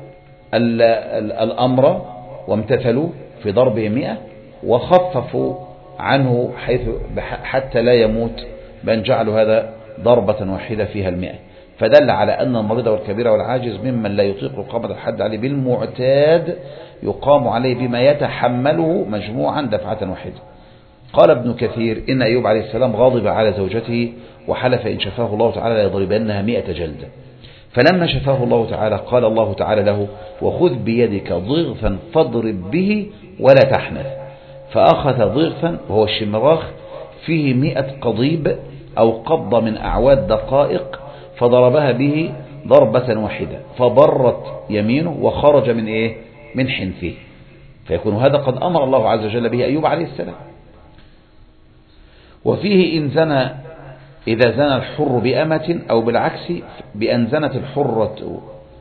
الأمر وامتثلوا في ضربه 100 وخففوا عنه حتى لا يموت، بأن جعلوا هذا ضربة واحدة فيها 100. فدل على أن المريض والكبير والعاجز ممن لا يطيق إقامة الحد عليه بالمعتاد يقام عليه بما يتحمله مجموعا دفعة واحدة. قال ابن كثير إن أيوب عليه السلام غاضب على زوجته وحلف إن شفاه الله تعالى ليضربنها 100 جلدة. فلما شفاه الله تعالى قال الله تعالى له وخذ بيدك ضغثا فاضرب به ولا تحنث. فأخذ ضغثا وهو الشمراخ فيه 100 قضيب أو قبضة من أعواد دقائق فضربها به ضربة واحدة فبرت يمينه وخرج من حنثه. فيكون هذا قد أمر الله عز وجل به أيوب عليه السلام. وفيه إن زنى إذا زنى الحر بأمة أو بالعكس بأن زنت الحرة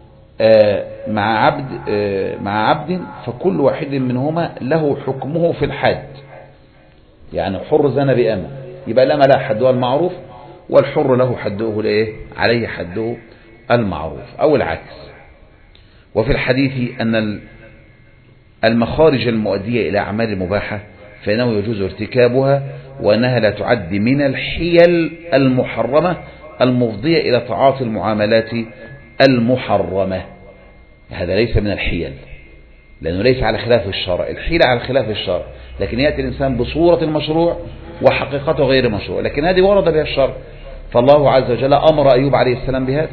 مع عبد فكل واحد منهما له حكمه في الحد. يعني الحر زنى بأمة يبقى الأمة لها حدها المعروف والحر له حده عليه حده المعروف أو العكس. وفي الحديث أن المخارج المؤدية إلى أعمال مباحة فإنه يجوز ارتكابها وأنها لا تعد من الحيل المحرمة المفضية إلى تعاطي المعاملات المحرمة. هذا ليس من الحيل لأنه ليس على خلاف الشرع. الحيلة على خلاف الشرع، لكن يأتي الإنسان بصورة المشروع وحقيقته غير مشروع، لكن هذه ورد بها الشرع. فالله عز وجل أمر أيوب عليه السلام بهذا.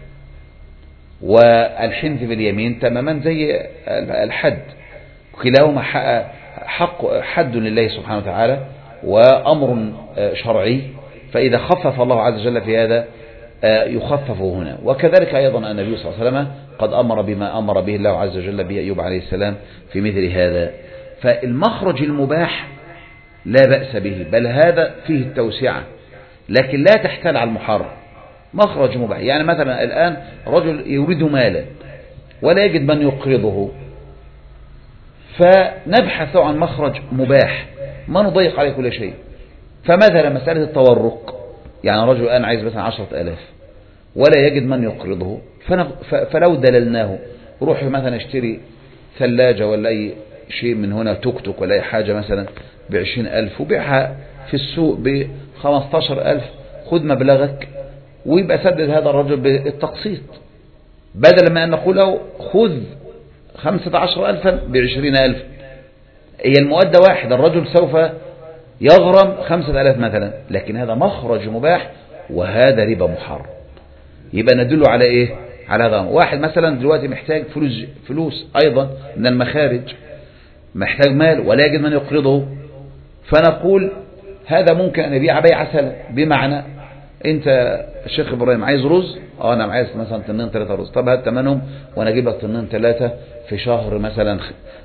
والحنث باليمين تماما زي الحد، كلاهما حد لله سبحانه وتعالى وأمر شرعي، فإذا خفف الله عز وجل في هذا يخفف هنا. وكذلك أيضا النبي صلى الله عليه وسلم قد أمر بما أمر به الله عز وجل به أيوب عليه السلام في مثل هذا. فالمخرج المباح لا بأس به، بل هذا فيه التوسعة، لكن لا تحتال على المحرم. مخرج مباح، يعني مثلا الآن رجل يريد مالا ولا يجد من يقرضه، فنبحث عن مخرج مباح ما نضيق عليه كل شيء. فمثلا مسألة التورق، يعني رجل الآن عايز مثلا 10,000 ولا يجد من يقرضه، فلو دللناه روح مثلا اشتري ثلاجة ولا أي شيء من هنا، توك توك ولا أي حاجة مثلا ب20,000 وبيعها في السوق ب15,000، خذ مبلغك ويبقى سدد هذا الرجل بالتقسيط، بدل ما أن نقول له خذ 15,000 ب20,000. هي المؤدى واحد، الرجل سوف يغرم 5,000 مثلا، لكن هذا مخرج مباح وهذا ربا محرم. يبقى ندل على إيه؟ على هذا. واحد مثلا دلوقتي محتاج فلوس أيضا من المخارج، محتاج مال ولا يجد من يقرضه، فنقول هذا ممكن أن يبيع بيع سلم. بمعنى أنت الشيخ إبراهيم عايز رز، أنا عايز مثلا 2-3 رز، طب هات ثمنهم وأنا أجيب لك 2-3 في شهر مثلا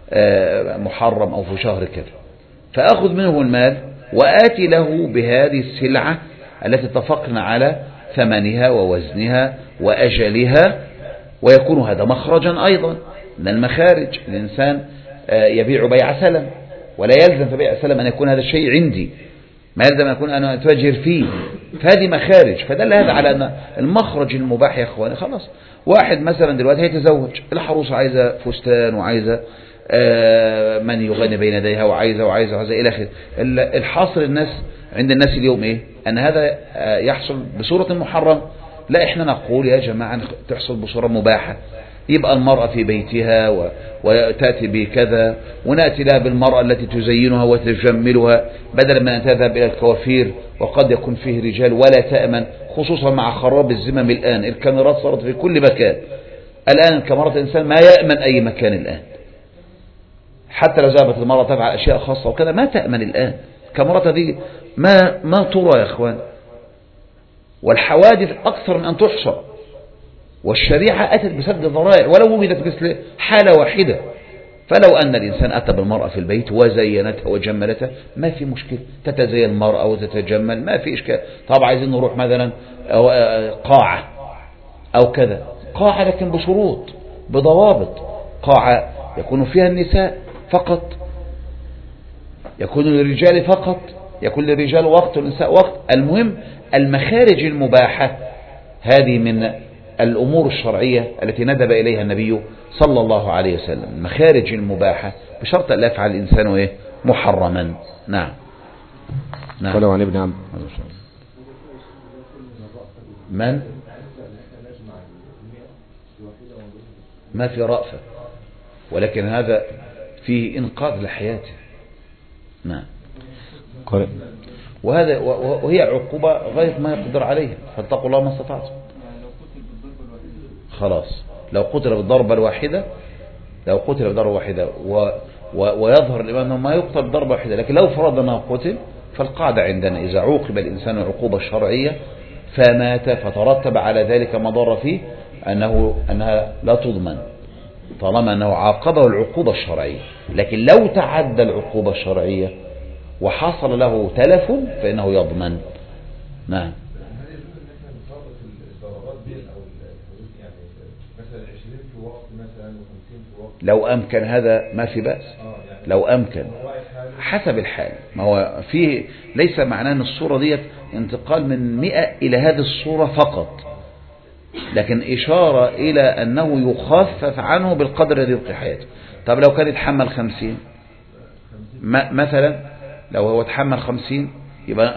محرم أو في شهر كذا، فأخذ منه المال وآتي له بهذه السلعة التي اتفقنا على ثمنها ووزنها وأجلها، ويكون هذا مخرجا أيضا من المخارج. الإنسان يبيع بيع سلم ولا يلزم في بيع سلم أن يكون هذا الشيء عندي، ما يلزم أن يكون أنا أتاجر فيه، فهذه مخارج. فدل هذا على أن المخرج المباح يا أخواني خلاص. واحد مثلا دلوقتي هيتزوج، الحروسة عايزة فستان وعايزة من يغني بين يديها وعايزة إلى آخره. الحاصل عند الناس اليوم إيه؟ أن هذا يحصل بصورة محرم. لا، إحنا نقول يا جماعة تحصل بصورة مباحة. يبقى المرأة في بيتها وتأتي بكذا، ونأتي لها بالمرأة التي تزينها وتجملها بدل ما أن تذهب إلى الكوافير وقد يكون فيه رجال ولا تأمن، خصوصا مع خراب الزمم الآن. الكاميرات صارت في كل مكان الآن، الكاميرات الإنسان ما يأمن أي مكان الآن، حتى لو ذهبت المرأة تفعل أشياء خاصة وكذا ما تأمن الآن. الكاميرات هذه ما ترى يا أخوان، والحوادث أكثر من أن تحصى، والشريعة أتت بسد الذرائع ولو وجدت مثل حالة واحدة. فلو أن الإنسان أتى بالمرأة في البيت وزينتها وجملتها ما في مشكلة، تتزين المرأة وتتجمل ما في إشكال. طبعا عايزين نروح مثلا قاعة أو كذا، قاعة لكن بشروط بضوابط، قاعة يكون فيها النساء فقط، يكون للرجال فقط، يكون للرجال وقت والنساء وقت. المهم المخارج المباحة هذه من الأمور الشرعية التي ندب إليها النبي صلى الله عليه وسلم، المخارج المباحة بشرط أن لا يفعل الإنسان محرما. نعم. قال عن ابن عباس من ما في رأفة، ولكن هذا فيه إنقاذ لحياته. نعم. وهي عقوبة غاية ما يقدر عليها، فاتقوا الله ما استطعتم. خلاص لو قتل بالضربة الواحدة، ويظهر الإمام أنه ما يقتل بالضربة الواحدة، لكن لو فرض أنه قتل، فالقاعدة عندنا إذا عوقب الإنسان العقوبة الشرعية فمات فترتب على ذلك مضر فيه أنها لا تضمن طالما أنه عاقبه العقوبة الشرعية. لكن لو تعدى العقوبة الشرعية وحصل له تلف فإنه يضمن. نعم. لو أمكن هذا ما في بأس، لو أمكن حسب الحال. ما هو فيه ليس معناه أن الصورة ديت انتقال من 100 إلى هذه الصورة فقط، لكن إشارة إلى أنه يخفف عنه بالقدر الذي يبقي حياته. طب لو كان يتحمل 50 مثلا، لو هو تحمل 50 يبقى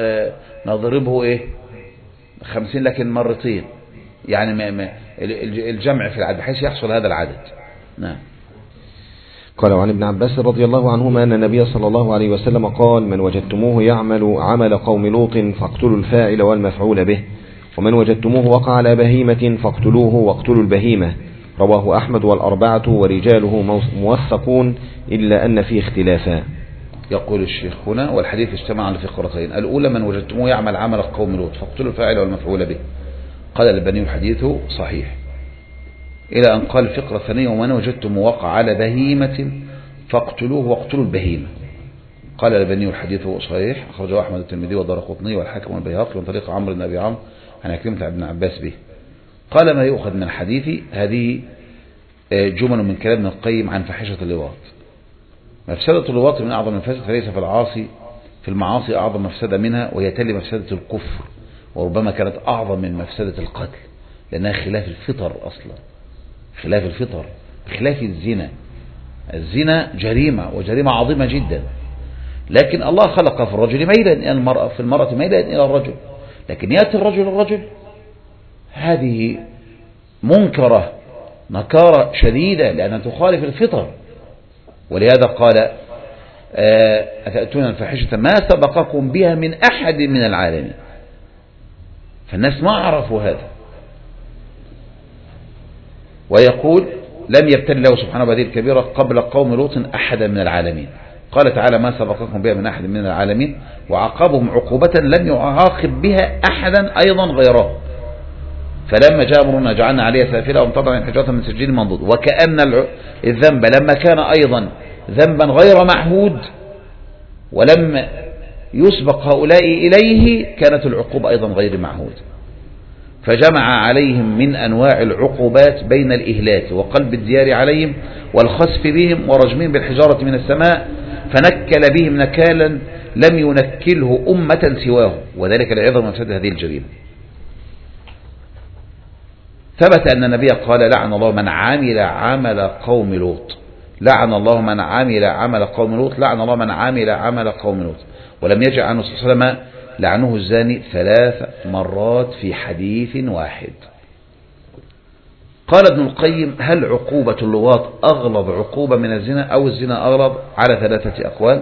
نضربه 50 لكن مرتين، يعني الجمع في العدد بحيث يحصل هذا العدد. نعم. قال عن ابن عباس رضي الله عنهما أن النبي صلى الله عليه وسلم قال: من وجدتموه يعمل عمل قوم لوط فاقتلوا الفاعل والمفعول به، ومن وجدتموه وقع على بهيمة فاقتلوه واقتلوا البهيمة. رواه أحمد والأربعة ورجاله موثقون إلا أن فيه اختلافا. يقول الشيخ هنا: والحديث اجتمع على فقرتين، الأولى من وجدتموه يعمل عمل قوم لوط فاقتلوا الفاعل والمفعول به. قال الألباني الحديث صحيح، إلى أن قال الفقرة الثانية: ومن وجدتم وقع على بهيمة فاقتلوه واقتلوا البهيمة. قال الألباني الحديث صحيح، أخرجه أحمد الترمذي والدارقطني والحاكم والبيهقي من طريق عمرو بن أبي عمرو عن عكرمة بن عباس به. قال: ما يؤخذ من الحديث هذه جمل من كلام ابن القيم عن فاحشة اللواط. مفسدة اللواط من أعظم المفاسد، فليس في المعاصي أعظم مفسدة منها، وهي تلي مفسدة الكفر، وربما كانت أعظم من مفسدة القتل، لأنها خلاف الفطر أصلا، خلاف الفطر بخلاف الزنا. الزنا جريمة وجريمة عظيمة جدا، لكن الله خلق في الرجل ميلا إلى المرأة، في المرأة ميلا إلى الرجل، لكن يأتي الرجل هذه منكرة نكارة شديدة لأنها تخالف الفطر. ولهذا قال: أتأتون الفاحشة ما سبقكم بها من أحد من العالمين. فالناس ما عرفوا هذا. ويقول: لم يبتل الله سبحانه بهذه الكبيرة قبل قوم لوط أحدا من العالمين. قال تعالى: ما سبقكم بها من أحد من العالمين، وعاقبهم عقوبة لم يعاقب بها أحدا أيضا غيره. فلما جاء أمرنا جعلنا عليها سافلة وامطرنا حجارة من سجيل منضود. وكأن الذنب لما كان أيضا ذنبا غير معهود ولم يسبق هؤلاء إليه، كانت العقوبة أيضا غير معهود. فجمع عليهم من أنواع العقوبات بين الإهلاك وقلب الديار عليهم والخسف بهم ورجمهم بالحجارة من السماء، فنكل بهم نكالا لم ينكله أمة سواه، وذلك لعظم مفسدة هذه الجريمة. ثبت أن النبي قال: لعن الله من عمل عمل قوم لوط، لعن الله من عمل عمل قوم لوط، لعن الله من عمل عمل قوم لوط. ولم يجع عنه صلى الله عليه وسلم لعنه الزاني 3 مرات في حديث واحد. قال ابن القيم: هل عقوبة اللواط أغلظ عقوبة من الزنا أو الزنا أغلظ؟ على 3 أقوال.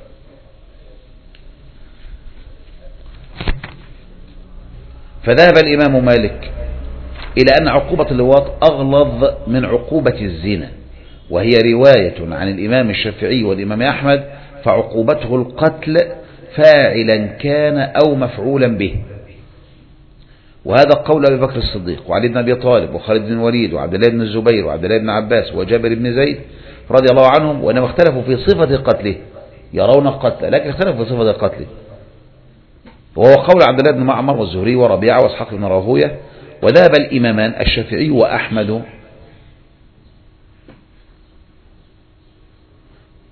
فذهب الإمام مالك إلى أن عقوبة اللواط أغلظ من عقوبة الزنا، وهي رواية عن الإمام الشافعي والإمام أحمد، فعقوبته القتل فاعلا كان أو مفعولا به. وهذا قول أبي بكر الصديق وعلي بن أبي طالب وخالد بن الوليد وعبد الله بن الزبير وعبد الله بن عباس وجابر بن زيد رضي الله عنهم، وإنما اختلفوا في صفة قتله، يرون القتل لكن اختلفوا في صفة قتله. وهو قول عبد الله بن معمر والزهري وربيعة واسحاق بن راهوية. وذهب الإمامان الشافعي وأحمد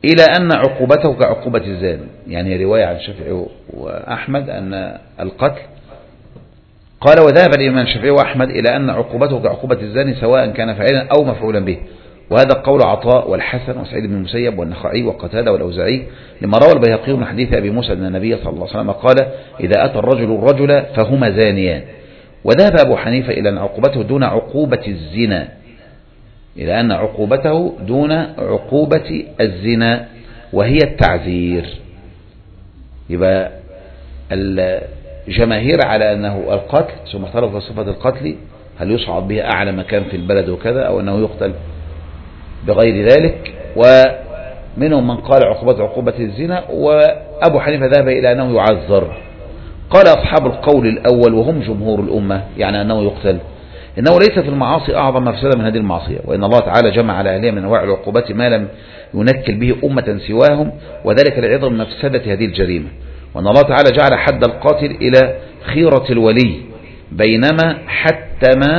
إلى أن عقوبته كعقوبة الزاني. يعني رواية عن الشافعي وأحمد أن القتل، قال وذهب الإمام الشافعي وأحمد إلى أن عقوبته كعقوبة الزاني سواء كان فاعلا أو مفعولا به، وهذا قول عطاء والحسن وسعيد بن المسيب والنخعي وقتادة والأوزاعي، لما روى البيهقي من حديث أبي موسى أن النبي صلى الله عليه وسلم قال إذا أتى الرجل فهما زانيان. وذهب أبو حنيفة إلى أن عقوبته دون عقوبة الزنا، إلى أن عقوبته دون عقوبة الزنا وهي التعزير. يبقى الجماهير على أنه القتل، ثم اختلفوا في صفة القتل، هل يصعد به أعلى مكان في البلد وكذا، أو أنه يقتل بغير ذلك. ومنهم من قال عقوبة الزنا، وأبو حنيفة ذهب إلى أنه يعذر. قال أصحاب القول الأول وهم جمهور الأمة، يعني أنه يقتل، إنه ليس في المعاصي أعظم مفسدة من هذه المعصية، وإن الله تعالى جمع على أهلها من أنواع العقوبات ما لم ينكل به أمة سواهم، وذلك لعظم مفسدة هذه الجريمة. وأن الله تعالى جعل حد القاتل إلى خيرة الولي، بينما حتم،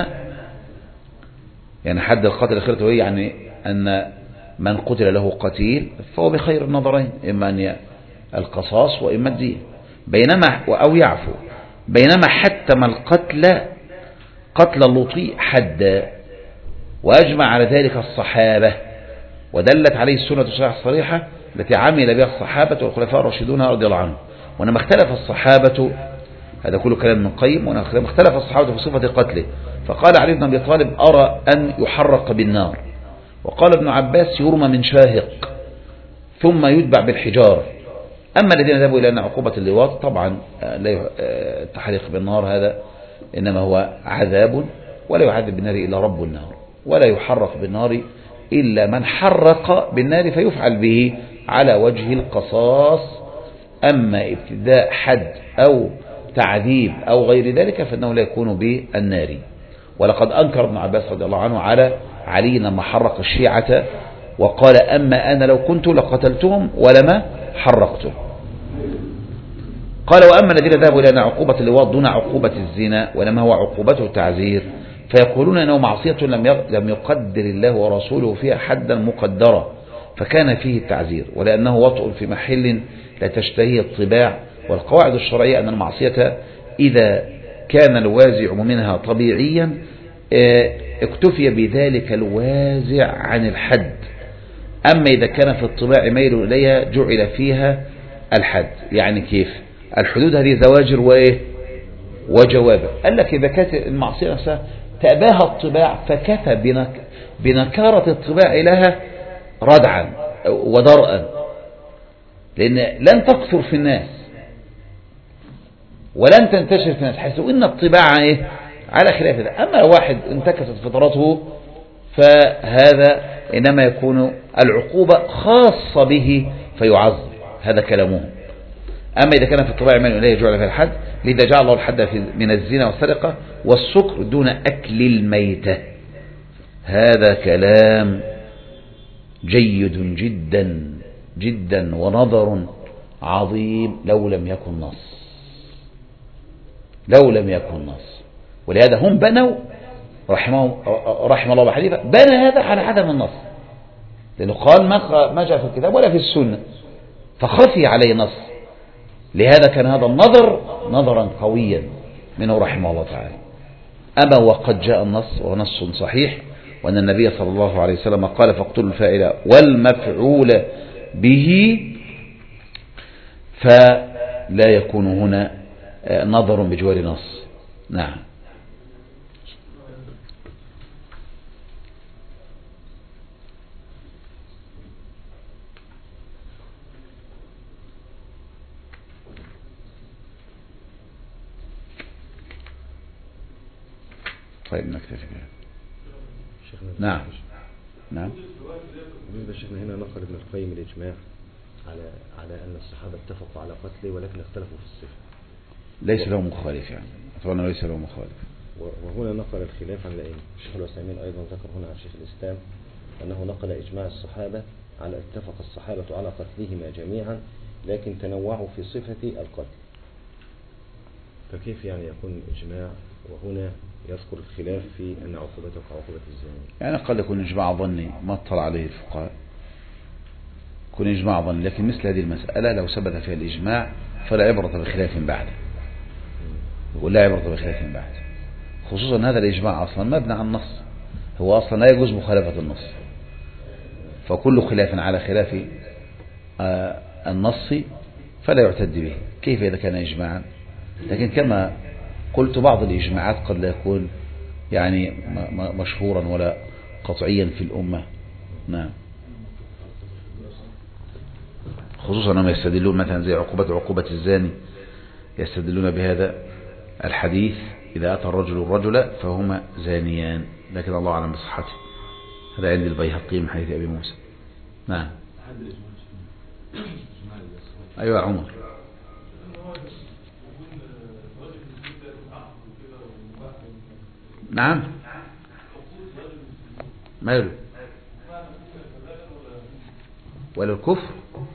يعني حد القاتل خيرة الولي، يعني أن من قتل له قتيل فهو بخير النظرين، إما أن القصاص وإما الدية، بينما أو يعفو، بينما حتم القتل قتل اللطيء حدا، وأجمع على ذلك الصحابة، ودلت عليه السنة الصريحة التي عمل بها الصحابة والخلفاء الراشدون رضي الله عنهم. وإنما اختلف الصحابة، هذا كله كلام من قيم، وإنما اختلف الصحابة في صفة قتله، فقال علي بن أبي طالب أرى أن يحرق بالنار، وقال ابن عباس يرمى من شاهق ثم يتبع بالحجارة. أما الذين ذهبوا إلى أن عقوبة اللواط طبعا لا التحريق بالنار، هذا إنما هو عذاب، ولا يعذب بالنار إلا رب النار، ولا يحرق بالنار إلا من حرق بالنار فيفعل به على وجه القصاص. أما ابتداء حد أو تعذيب أو غير ذلك فإنه لا يكون بالنار. ولقد أنكر ابن عباس رضي الله عنه على علي لما حرق الشيعة وقال أما أنا لو كنت لقتلتهم ولما حرقتهم. قال وأما الذين ذهبوا إلى أن عقوبة اللواط دون عقوبة الزنا، ولما هو عقوبته التعزير، فيقولون أنه معصية لم يقدر الله ورسوله فيها حدا مقدرا فكان فيه التعزير، ولأنه وطء في محل لا تشتهيه الطباع. والقواعد الشرعية أن المعصية إذا كان الوازع منها طبيعيا اكتفي بذلك الوازع عن الحد، أما إذا كان في الطباع ميل إليها جعل فيها الحد. يعني كيف؟ الحدود هذه زواجر وإيه وجوابر. قال لك إذا كانت المعصية نفسها تأباها الطباع فكفى بنكارة الطباع لها ردعا ودرءا، لأن لن تكثر في الناس ولن تنتشر في الناس، حيث إن الطباع إيه على خلاف ذلك. أما لو واحد انتكست فطرته فهذا إنما يكون العقوبة خاصة به فيعذب، هذا كلامهم. أما إذا كان في الطباع من إليه جعل في الحد، لذا جعل الله الحد من الزنا والسرقة والسكر دون أكل الميتة. هذا كلام جيد جدا جدا ونظر عظيم لو لم يكن نص، لو لم يكن نص. ولهذا هم بنوا رحمه الله حنيفة بنى هذا على عدم النص، لأنه قال ما جاء في الكتاب ولا في السنة، فخفي عليه نص. لهذا كان هذا النظر نظرا قويا منه رحمه الله تعالى. أما وقد جاء النص ونص صحيح، وأن النبي صلى الله عليه وسلم قال فاقتلوا الفاعل والمفعول به، فلا يكون هنا نظر بجوار نص. نعم. طيب نكتفي بها. نعم نعم. بالنسبة لشيخنا هنا نقل ابن القيم الإجماع على أن الصحابة اتفقوا على قتله ولكن اختلفوا في الصفة. ليس له مخالف، يعني أتظن ليس له مخالف. وهنا نقل الخلاف عن الأئمة. الشيخ العثيمين أيضا ذكر هنا عن شيخ الإسلام أنه نقل إجماع الصحابة على اتفق الصحابة على قتلهما جميعا، لكن تنوعوا في صفة القتل. فكيف يعني يكون إجماع وهنا يذكر الخلاف في أن عقوبته كعقوبة الزاني؟ يعني قد يكون إجماع ظني ما اطلع عليه الفقهاء، يكون إجماع ظني، لكن مثل هذه المسألة لو ثبت فيها الإجماع فلا عبرة بخلاف بعده، ولا عبرة بخلاف بعده، خصوصا هذا الإجماع أصلا مبنى على النص، هو أصلا لا يجوز مخالفة النص، فكل خلاف على خلاف النص فلا يعتد به، كيف إذا كان إجماعا؟ لكن كما قلت بعض الإجماعات قد لا يكون يعني مشهورا ولا قطعيا في الأمة. نعم، خصوصا لما يستدلون مثلا زي عقوبة الزاني، يستدلون بهذا الحديث إذا أتى الرجل فهما زانيان، لكن الله أعلم بصحته. هذا عند البيهقي من حديث أبي موسى. نعم. أيوة عمر. نعم، ماله ولا الكفر؟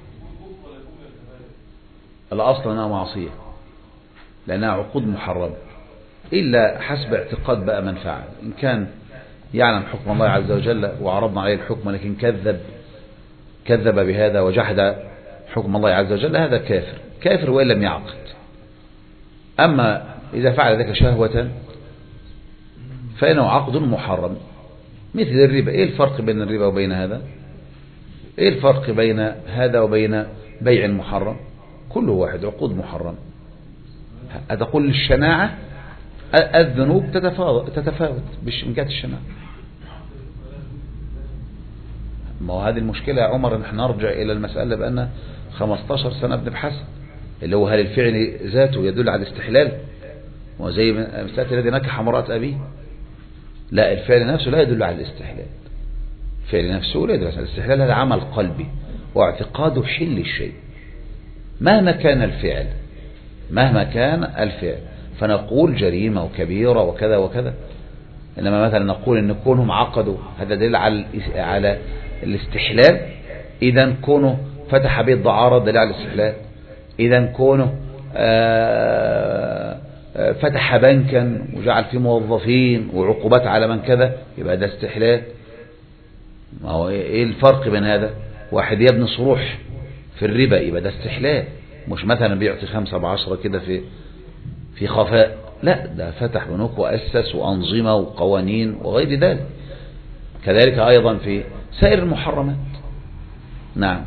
الأصل أنها معصية لأنها عقود محرمة، إلا حسب اعتقاد بقى من فعل. إن كان يعلم حكم الله عز وجل وعرضنا عليه الحكم لكن كذب بهذا وجحد حكم الله عز وجل، هذا كافر وإن لم يعقد. أما إذا فعل ذلك شهوة فإنه عقد محرم مثل الربا. إيه الفرق بين الربا وبين هذا؟ إيه الفرق بين هذا وبين بيع محرم؟ كله واحد، عقود محرم. أتقول الشناعة الذنوب تتفاوت من جهة الشناعة. ما هو هذه المشكلة يا عمر، نحن نرجع إلى المسألة بأن 15 سنة بنبحث اللي هو هل الفعل ذاته يدل على الاستحلال؟ وزي مسألة الذي نكح امرأة أبيه، لا، الفعل نفسه لا يدل على الاستحلال، الفعل نفسه لا يدل على الاستحلال، هذا عمل قلبي واعتقاد حل الشيء مهما كان الفعل، فنقول جريمة وكبيرة وكذا وكذا. إنما مثلا نقول إن كونهم عقدوا هذا دليل على الاستحلال، إذا كونه فتح بيت دعارة دليل على الاستحلال، إذا كونه فتح بنكا وجعل فيه موظفين وعقوبات على من كذا يبقى ده استحلال. ما هو إيه الفرق بين هذا؟ واحد يبني صروح في الربا يبقى ده استحلال، مش مثلا بيعطي 5 ب10 كده في خفاء، لا، ده فتح بنوك وأسس وأنظمة وقوانين وغير ذلك. كذلك أيضا في سائر المحرمات. نعم.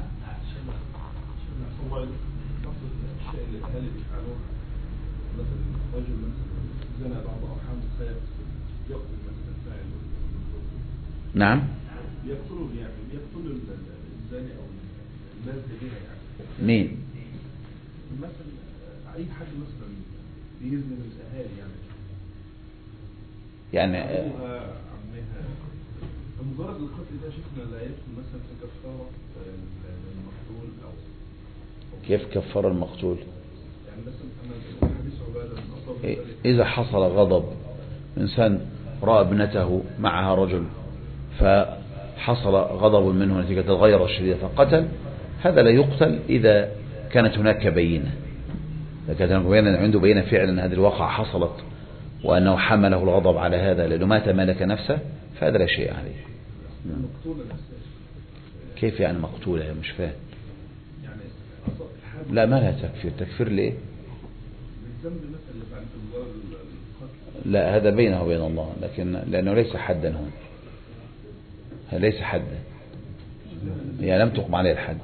نعم، يقتلوا الزاني أو الناس دي يعني. مين؟ مثلا أي حد مثلا بيزني من الأهالي يعني عمها مجرد القتل ده شفنا لا يدخل مثلا في كفارة المقتول أو كيف كفر المقتول؟ يعني مثلا حديث عبادة إذا حصل غضب، إنسان رأى ابنته معها رجل فحصل غضب منه نتيجة الغيرة الشديدة فقتل، هذا لا يقتل إذا كانت هناك بينة، إذا كانت عنده بينة فعلا هذه الواقعة حصلت وأنه حمله الغضب على هذا لأنه ما تمالك نفسه، فهذا لا شيء عليه. كيف يعني مقتولة؟ مش فاهم. لا، ما لها تكفير ليه؟ لا، هذا بينه وبين الله، لأنه ليس حدا هون، ليس حدا، يعني لم تقم عليه الحد.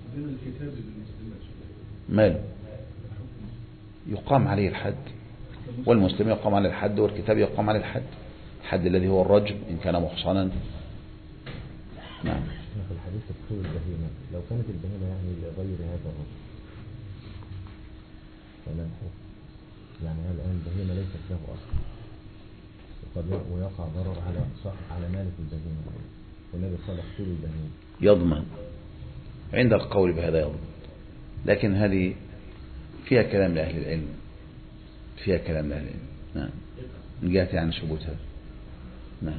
ماله؟ يقام عليه الحد، والمسلم يقام عليه الحد، والكتاب يقام عليه الحد، الحد الذي هو الرجم إن كان محصنا. نعم. في الحديث تقتل البهيمة، لو كانت البهيمة يعني لغير هذا الرجل فلا حكم، يعني الآن البهيمة ليست له أصل ويقع ضرر على مالك البهيمة، والنبي قال اقتلوا البهيمة. يضمن عند القول بهذا يضمن، لكن هذه فيها كلام لأهل العلم، نعم، من جهة يعني ثبوتها. نعم.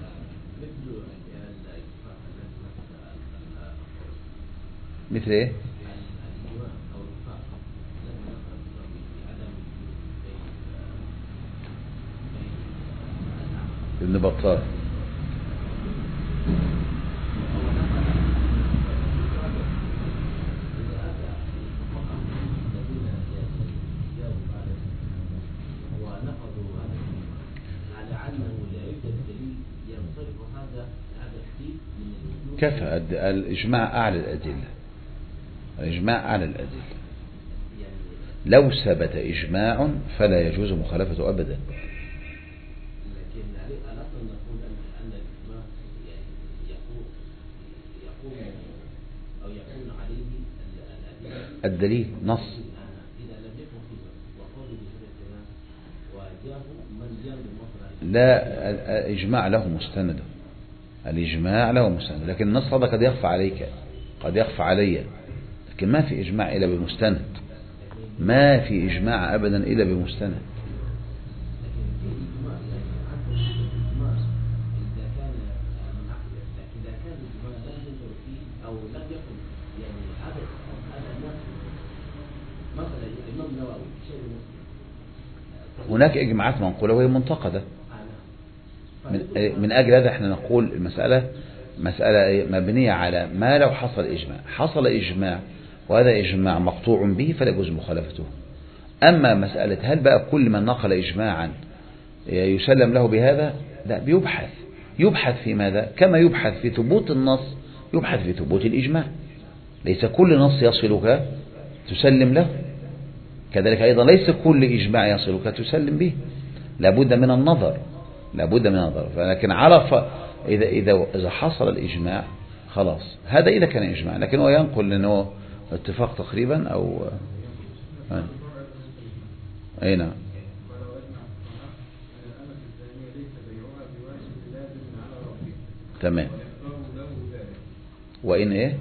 مثل ايه؟ ابن بطال. كفى الإجماع أعلى الأدلة. الإجماع أعلى الأدلة. لو ثبت إجماع فلا يجوز مخالفته أبدا. لكن الأصل نقول أن الإجماع يقوم أو يكون عليه الدليل نص. إذا لم يكن فيه وقول بهذا الكلام وجاءه من جاء بالمصدر لا، الإجماع له مستند. الإجماع له مستند، لكن النص هذا قد يخفى عليك، قد يخفى علي، لكن ما في إجماع إلا بمستند. ما في إجماع أبدا إلا بمستند. هناك إجماعات منقولة وهي منتقدة. من أجل هذا احنا نقول المسألة مسألة مبنية على ما لو حصل إجماع. حصل إجماع وهذا إجماع مقطوع به فلا يجوز مخالفته. أما مسألة هل بقى كل من نقل إجماعا يسلم له بهذا؟ لا، يبحث في ماذا؟ كما يبحث في ثبوت النص يبحث في ثبوت الإجماع. ليس كل نص يصلك تسلم له، كذلك أيضا ليس كل إجماع يصلك تسلم به، لابد من النظر، لابد من النظر. لكن على إذا حصل الإجماع خلاص، هذا إذا كان إجماع، لكن هو ينقل أنه اتفاق تقريبا أو أي نعم. تمام. وإن إيه؟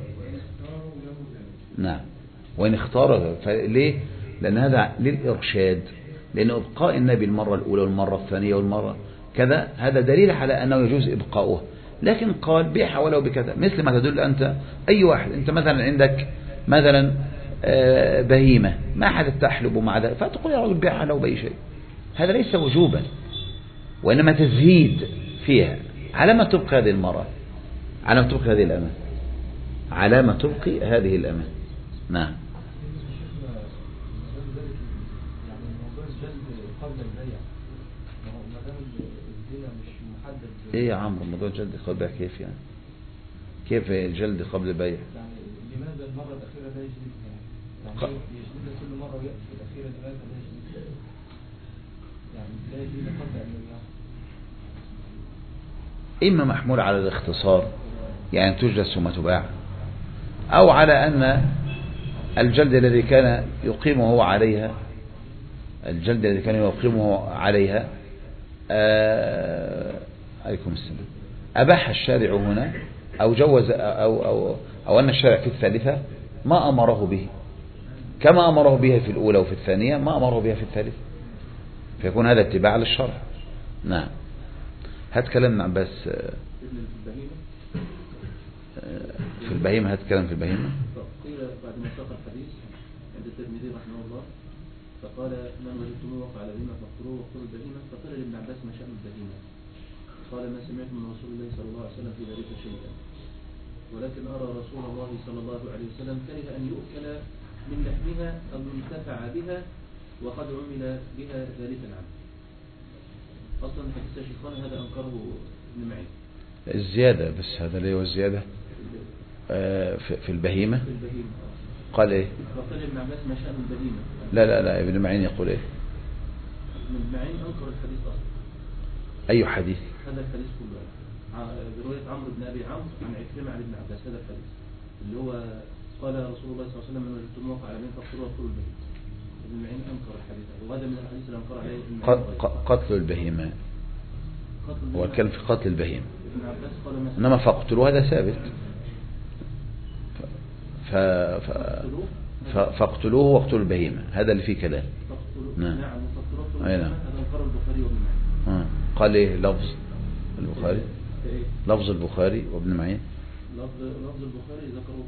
نعم، وإن اختار. فليه؟ لأن هذا للإرشاد، لأن إبقاء النبي المرة الأولى والمرة الثانية والمرة كذا هذا دليل على أنه يجوز إبقاؤه. لكن قال بيع ولو بكذا، مثل ما تدل أنت أي واحد. أنت مثلا عندك مثلا بهيمة ما حد تحلب مع ذلك، فتقول يا رجل بيعها لو بأي شيء. هذا ليس وجوبا، وإنما تزهيد فيها. على ما تبقي هذه المرأة، على ما تبقي هذه الأمان، على ما تبقي هذه الأمان. نعم. ايه يا عمرو موضوع الجلد قبل البيع كيف يعني؟ كيف الجلد قبل البيع؟ يعني لماذا المرة الأخيرة لا يجلدها؟ يعني يجلدها كل مرة ويأتي في الأخيرة لماذا لا يجلدها؟ يعني لا يجلدها قبل أن يبيع. إما محمول على الاختصار، يعني تجلد ثم تباع، أو على أن الجلد الذي كان يقيمه عليها، الجلد الذي كان يقيمه عليها عليكم السلام، أباح الشارع هنا أو جوز أو أن الشارع في الثالثة ما أمره به، كما أمره بها في الأولى وفي الثانية ما أمره بها في الثالثة، فيكون هذا اتباع للشرع. نعم. هات كلامنا بس في البهيمة، هات كلام في البهيمة. قيل بعد ما ساق الحديث عند الترمذي رحمه الله فقال من وجدتموه وقع على بهيمة فاقتلوه واقتلوا البهيمة. فقال لابن عباس ما شأن البهيمة؟ قال ما سمعت من رسول الله صلى الله عليه وسلم في ذلك شيئا، ولكن أرى رسول الله صلى الله عليه وسلم كره أن يؤكل من لحمها أو ينتفع بها وقد عمل بها ذلك العمل. أصلا حديث الشيخان هذا أنكره ابن معين. الزيادة بس، هذا اللي هو الزيادة في البهيمة. في البهيمة قال إيه؟ فقال ابن عباس ما شأن البهيمة. لا ابن معين يقول إيه؟ ابن معين أنكر الحديث أصلا. أي حديث؟ هذا الحديث كله برواية عمرو بن أبي عمرو عن عكرمة عن ابن عباس. هذا الحديث اللي هو قال رسول الله صلى الله عليه وسلم من وجدتموه على بين فاقتلوه واقتلوا البهيمة. ابن معين أنكر الحديث، وهذا من الحديث اللي أنكر عليه ابن معين. قتل البهيمة، هو الكلام في قتل البهيمة. ابن عباس قال ما إنما فاقتلوه هذا ثابت. فاقتلوه واقتلوا البهيمة، هذا اللي فيه كلام. نعم. أي نعم. هذا انكر البخاري وابن معين. قال إيه لفظ البخاري؟ لفظ البخاري وابن معين. لفظ البخاري ذكره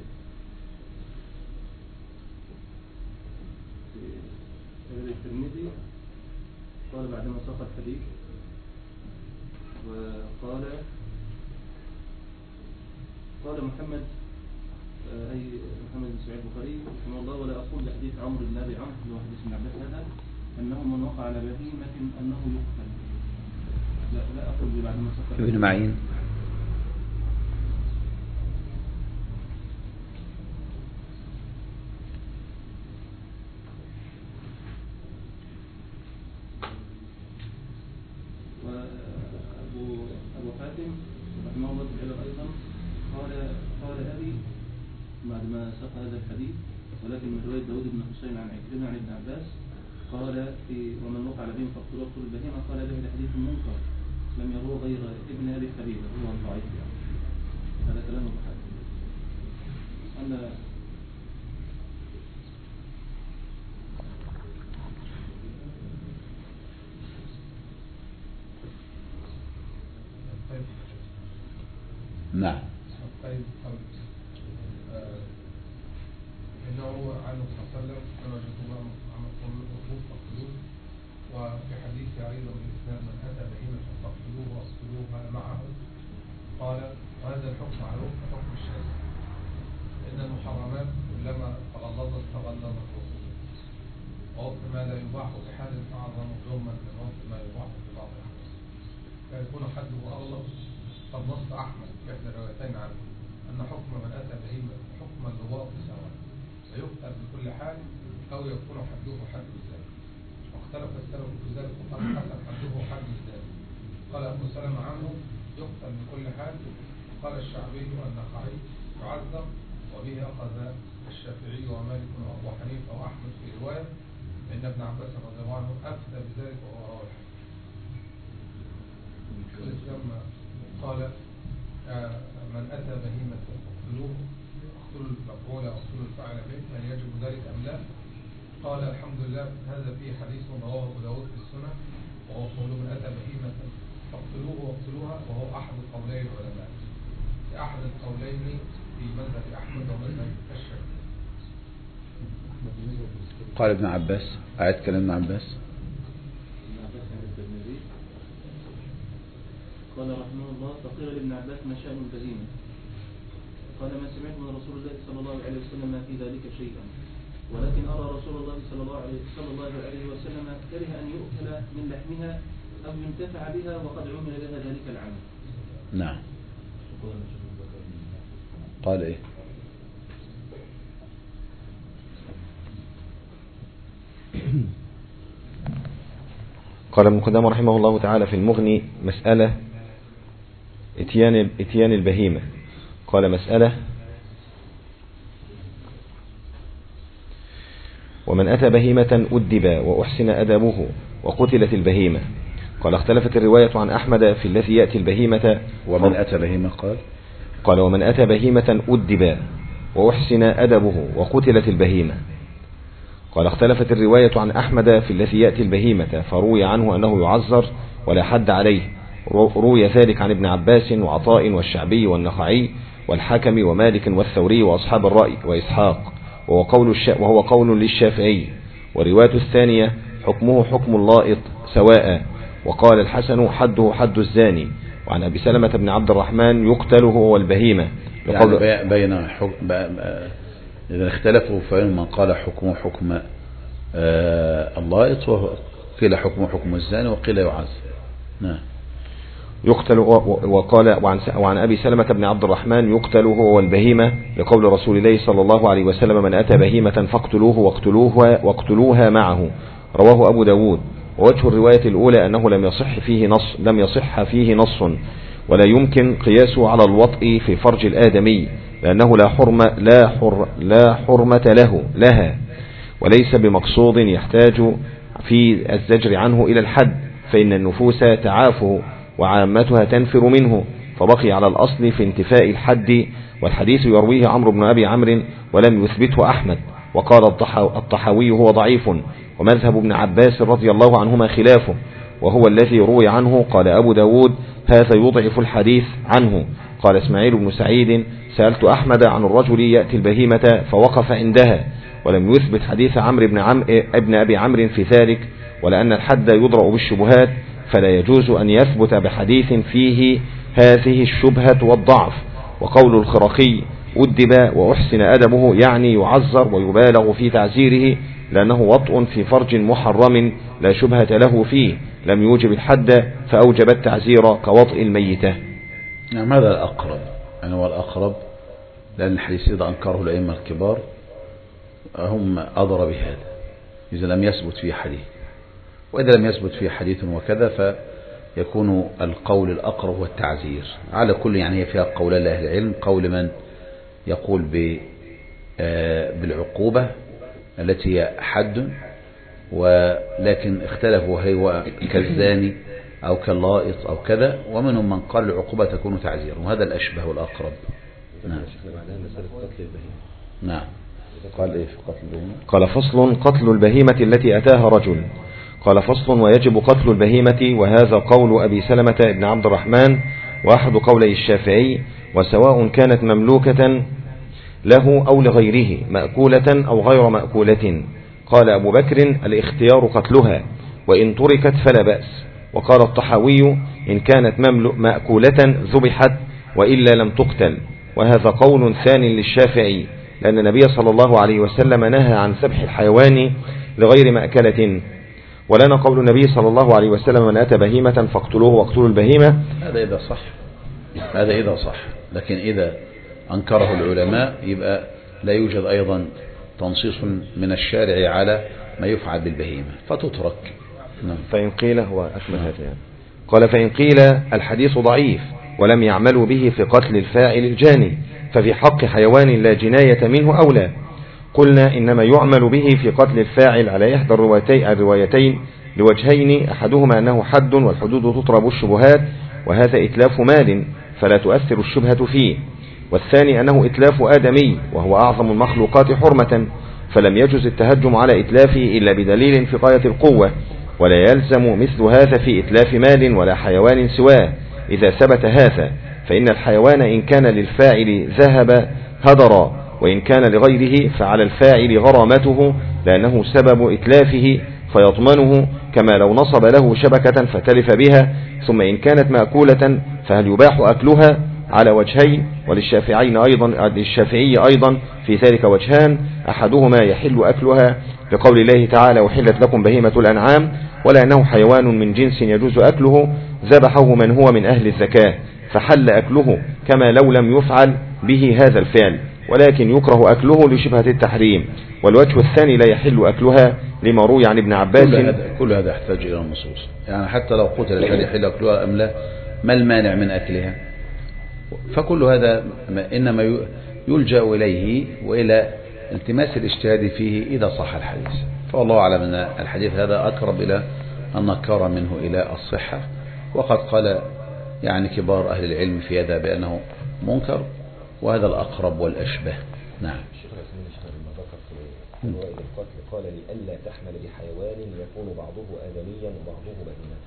في الترمذي قال بعدما ساق الحديث قال محمد أي محمد بن سعيد البخاري رحمه الله ولا أقول لحديث عمرو بن أبي عمرو اللي هو حديث ابن عباس هذا أنه من وقع على بهيمة أنه يقتل. لا أقول بعد ما ساق ابن معين ما ساق هذا الحديث، ولكن من رواية داود بن حسين عن عكرمة عن ابن عباس قال ومن وقع بهم فاقتلوه واقتلوا البهيمة، قال به الحديث منكر لم يروه غير ابن أبي حبيبة هو الضعيف يعني. هذا كلام البخاري. أما نعم. طيب إنه عنه صلى الله عليه وسلم كما جدوا مطلوب فاقتلوه، وفي حديث أيضا من إسناد من أتى بهيمة فاقتلوه واقتلوها معه، قال وهذا الحكم معروف كحكم الشاذ، إن المحرمات كلما تغلظت ووقت ما لا يباح بحال أعظم ظلما من وقت ما يباح في بعض الأحوال، فيكون حده أغلظ. قد نص أحمد في إحدى الروايتين عنه أن حكم من أتى بهيمة حكم اللواط سواء، فيقتل بكل حال أو يكون حده حد الزاني. واختلف السلف في ذلك وقال حسن حده حد الزاني، قال أبو سلمة عنه يقتل بكل حال، قال الشعبي والنخعي يعذب، وبه أخذ الشافعي ومالك وأبو حنيفة وأحمد في رواية إن ابن عباس رضي الله عنه أفتى بذلك وهو رواه الحديث. قال من أتى بهيمة فاقتلوه، اقتلوا المفعول واقتلوا الفاعل به، هل يجب ذلك أم لا؟ قال الحمد لله هذا فيه حديث رواه أبو داود في السنة، وهو قول من أتى بهيمة فاقتلوه واقتلوها، وهو أحد القولين العلماء، في أحد القولين في مذهب أحمد ومذهب الشافعي. قال ابن عباس، أعد كلام ابن عباس. قال رحمه الله فقيل لابن عباس ما شأن البهيمة؟ قال ما سمعت من رسول الله صلى الله عليه وسلم ما في ذلك شيئا، ولكن أرى رسول الله صلى الله عليه وسلم كره أن يؤكل من لحمها أو ينتفع بها وقد عمل لها ذلك العمل. نعم. قال إيه؟ قال ابن قدامة رحمه الله تعالى في المغني مسألة اتيان البهيمة. قال مسألة ومن أتى بهيمة أدب وأحسن أدبه وقتلت البهيمة. قال اختلفت الرواية عن أحمد في الذي يأتي البهيمة. ومن أتى بهيمة قال ومن أتى بهيمة أدب وأحسن أدبه وقتلت البهيمة. قال اختلفت الرواية عن أحمد في الذي يأتي البهيمة، فروي عنه أنه يعذر ولا حد عليه. روي ذلك عن ابن عباس وعطاء والشعبي والنخعي والحكم ومالك والثوري وأصحاب الرأي وإسحاق، وهو قول للشافعي. والرواية الثانية حكمه حكم اللائط سواء، وقال الحسن حده حد الزاني. وعن أبي سلمة بن عبد الرحمن يقتل هو والبهيمة. يعني بين إذا اختلفوا فإن من قال حكمه حكم اللائط، وقيل حكمه حكم الزاني، وقيل يعذب. نعم. يقتل. وقال وعن أبي سلمة بن عبد الرحمن يقتل هو والبهيمة لقول رسول الله صلى الله عليه وسلم من أتى بهيمة فاقتلوه واقتلوها معه، رواه أبو داود. ووجه الرواية الأولى أنه لم يصح فيه نص، ولا يمكن قياسه على الوطء في فرج الآدمي، لأنه لا حرمة لها، وليس بمقصود يحتاج في الزجر عنه إلى الحد، فإن النفوس تعافه وعامتها تنفر منه، فبقي على الأصل في انتفاء الحد. والحديث يرويه عمرو بن أبي عمرو ولم يثبته أحمد، وقال الطحاوي هو ضعيف، ومذهب ابن عباس رضي الله عنهما خلافه، وهو الذي روي عنه. قال أبو داود هذا يضعف الحديث عنه. قال إسماعيل بن سعيد سألت أحمد عن الرجل يأتي البهيمة فوقف عندها، ولم يثبت حديث عمرو ابن أبي عمرو في ذلك، ولأن الحد يضرأ بالشبهات، فلا يجوز أن يثبت بحديث فيه هذه الشبهة والضعف. وقول الخرقي أدب وأحسن أدبه يعني يعذر ويبالغ في تعزيره، لأنه وطء في فرج محرم لا شبهة له فيه، لم يوجب الحد فأوجب التعزير كوطء الميتة. نعم. هذا الأقرب، يعني هو الأقرب، لأن الحديث إذا أنكره الأئمة الكبار هم أضر بهذا إذا لم يثبت فيه حديث، وإذا لم يثبت فيه حديث وكذا فيكون القول الأقرب هو التعزير على كل. يعني هي فيها قولان لأهل العلم، قول من يقول بالعقوبة التي هي حد، ولكن اختلفوا هل هو كالزاني أو كاللائط أو كذا، ومنهم من قال العقوبة تكون تعزيرا، وهذا الأشبه والأقرب. نعم. قال إيه في قتل البهيمة؟ قال فصل: قتل البهيمة التي أتاها رجل. قال فصل: ويجب قتل البهيمة، وهذا قول أبي سلمة بن عبد الرحمن وأحد قولي الشافعي، وسواء كانت مملوكة له أو لغيره، مأكولة أو غير مأكولة. قال أبو بكر: الاختيار قتلها، وإن تركت فلا بأس. وقال الطحاوي: إن كانت مأكولة ذبحت، وإلا لم تقتل. وهذا قول ثاني للشافعي، لأن النبي صلى الله عليه وسلم نهى عن ذبح الحيوان لغير مأكلة. ولنا قول النبي صلى الله عليه وسلم: من أتى بهيمة فاقتلوه واقتلوا البهيمة. هذا إذا صح، هذا إذا صح، لكن إذا أنكره العلماء يبقى لا يوجد أيضا تنصيص من الشارع على ما يفعل بالبهيمة فتترك. فإن قيل هو أكمل هذا يعني. قال: فإن قيل الحديث ضعيف ولم يعملوا به في قتل الفاعل الجاني، ففي حق حيوان لا جناية منه أولى. قلنا: إنما يعمل به في قتل الفاعل على إحدى الروايتين لوجهين: أحدهما أنه حد والحدود تطرب الشبهات، وهذا إتلاف مال فلا تؤثر الشبهة فيه، والثاني أنه إتلاف آدمي وهو أعظم المخلوقات حرمة، فلم يجوز التهجم على إتلافه إلا بدليل في غاية القوة، ولا يلزم مثل هذا في إتلاف مال ولا حيوان سواه. إذا ثبت هذا فإن الحيوان إن كان للفاعل ذهب هدر، وإن كان لغيره فعلى الفاعل غرامته، لأنه سبب إتلافه فيضمنه، كما لو نصب له شبكة فتلف بها. ثم إن كانت مأكولة فهل يباح أكلها؟ على وجهين، وللشافعي أيضا في ذلك وجهان: أحدهما يحل أكلها بقول الله تعالى: وحلت لكم بهيمة الأنعام، ولا أنه حيوان من جنس يجوز أكله ذبحه من هو من أهل الزكاة فحل أكله، كما لو لم يفعل به هذا الفعل، ولكن يكره أكله لشبهة التحريم. والوجه الثاني لا يحل أكلها لما روي عن ابن عباس. كل هذا يحتاج إلى النصوص، يعني حتى لو قتلت هل يحل أكلها أم لا؟ ما المانع من أكلها؟ فكل هذا إنما يلجأ إليه وإلى التماس الاجتهاد فيه إذا صح الحديث. فالله أعلم أن الحديث هذا أقرب إلى النكارة منه إلى الصحة، وقد قال يعني كبار أهل العلم في هذا بأنه منكر، وهذا الأقرب والأشبه. نعم. القتل قال: لئلا تحمل بحيوان يكون بعضه آدميا وبعضه بهيمة.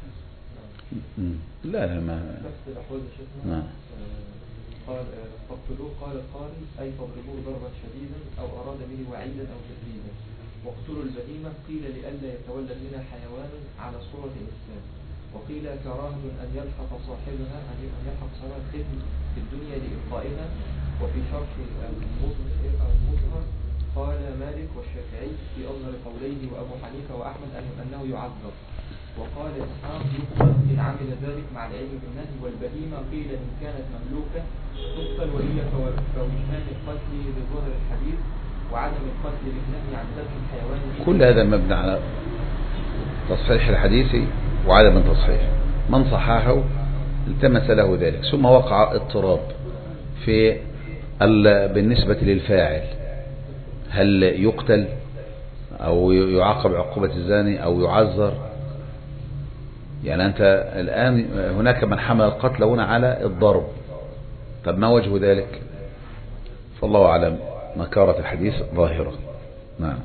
لا ما نعم. قال فاقتلوه، قال القارئ: أي فاضربوه ضربا شديدا أو أراد به وعيدا أو تدريبا. واقتلوا البهيمة قيل لئلا يتولد منها حيوان على صورة الإنسان، وقيل كراهة أن يلحق صاحبها الختم في الدنيا لإبقائها. وفي شرح المظهر قال مالك والشافعي في أظهر قوليه وأبو حنيفة وأحمد أنه يعذب. وقال إسحاق: يقتل إن عمل ذلك مع العلم بالنهي. والبهيمة قيل إن كانت مملوكة تقتل، وهي كوجهان القتل بظاهر الحديث وعدم القتل بالنهي عن ذبح الحيوان. كل هذا مبني على تصحيح الحديث وعدم التصحيح. من صححه التمس له ذلك، ثم وقع اضطراب في بالنسبة للفاعل، هل يقتل أو يعاقب عقوبة الزاني أو يعذر؟ يعني أنت الآن هناك من حمل القتل هنا على الضرب، طب ما وجه ذلك؟ فالله أعلم. نكارة الحديث ظاهرة. نعم.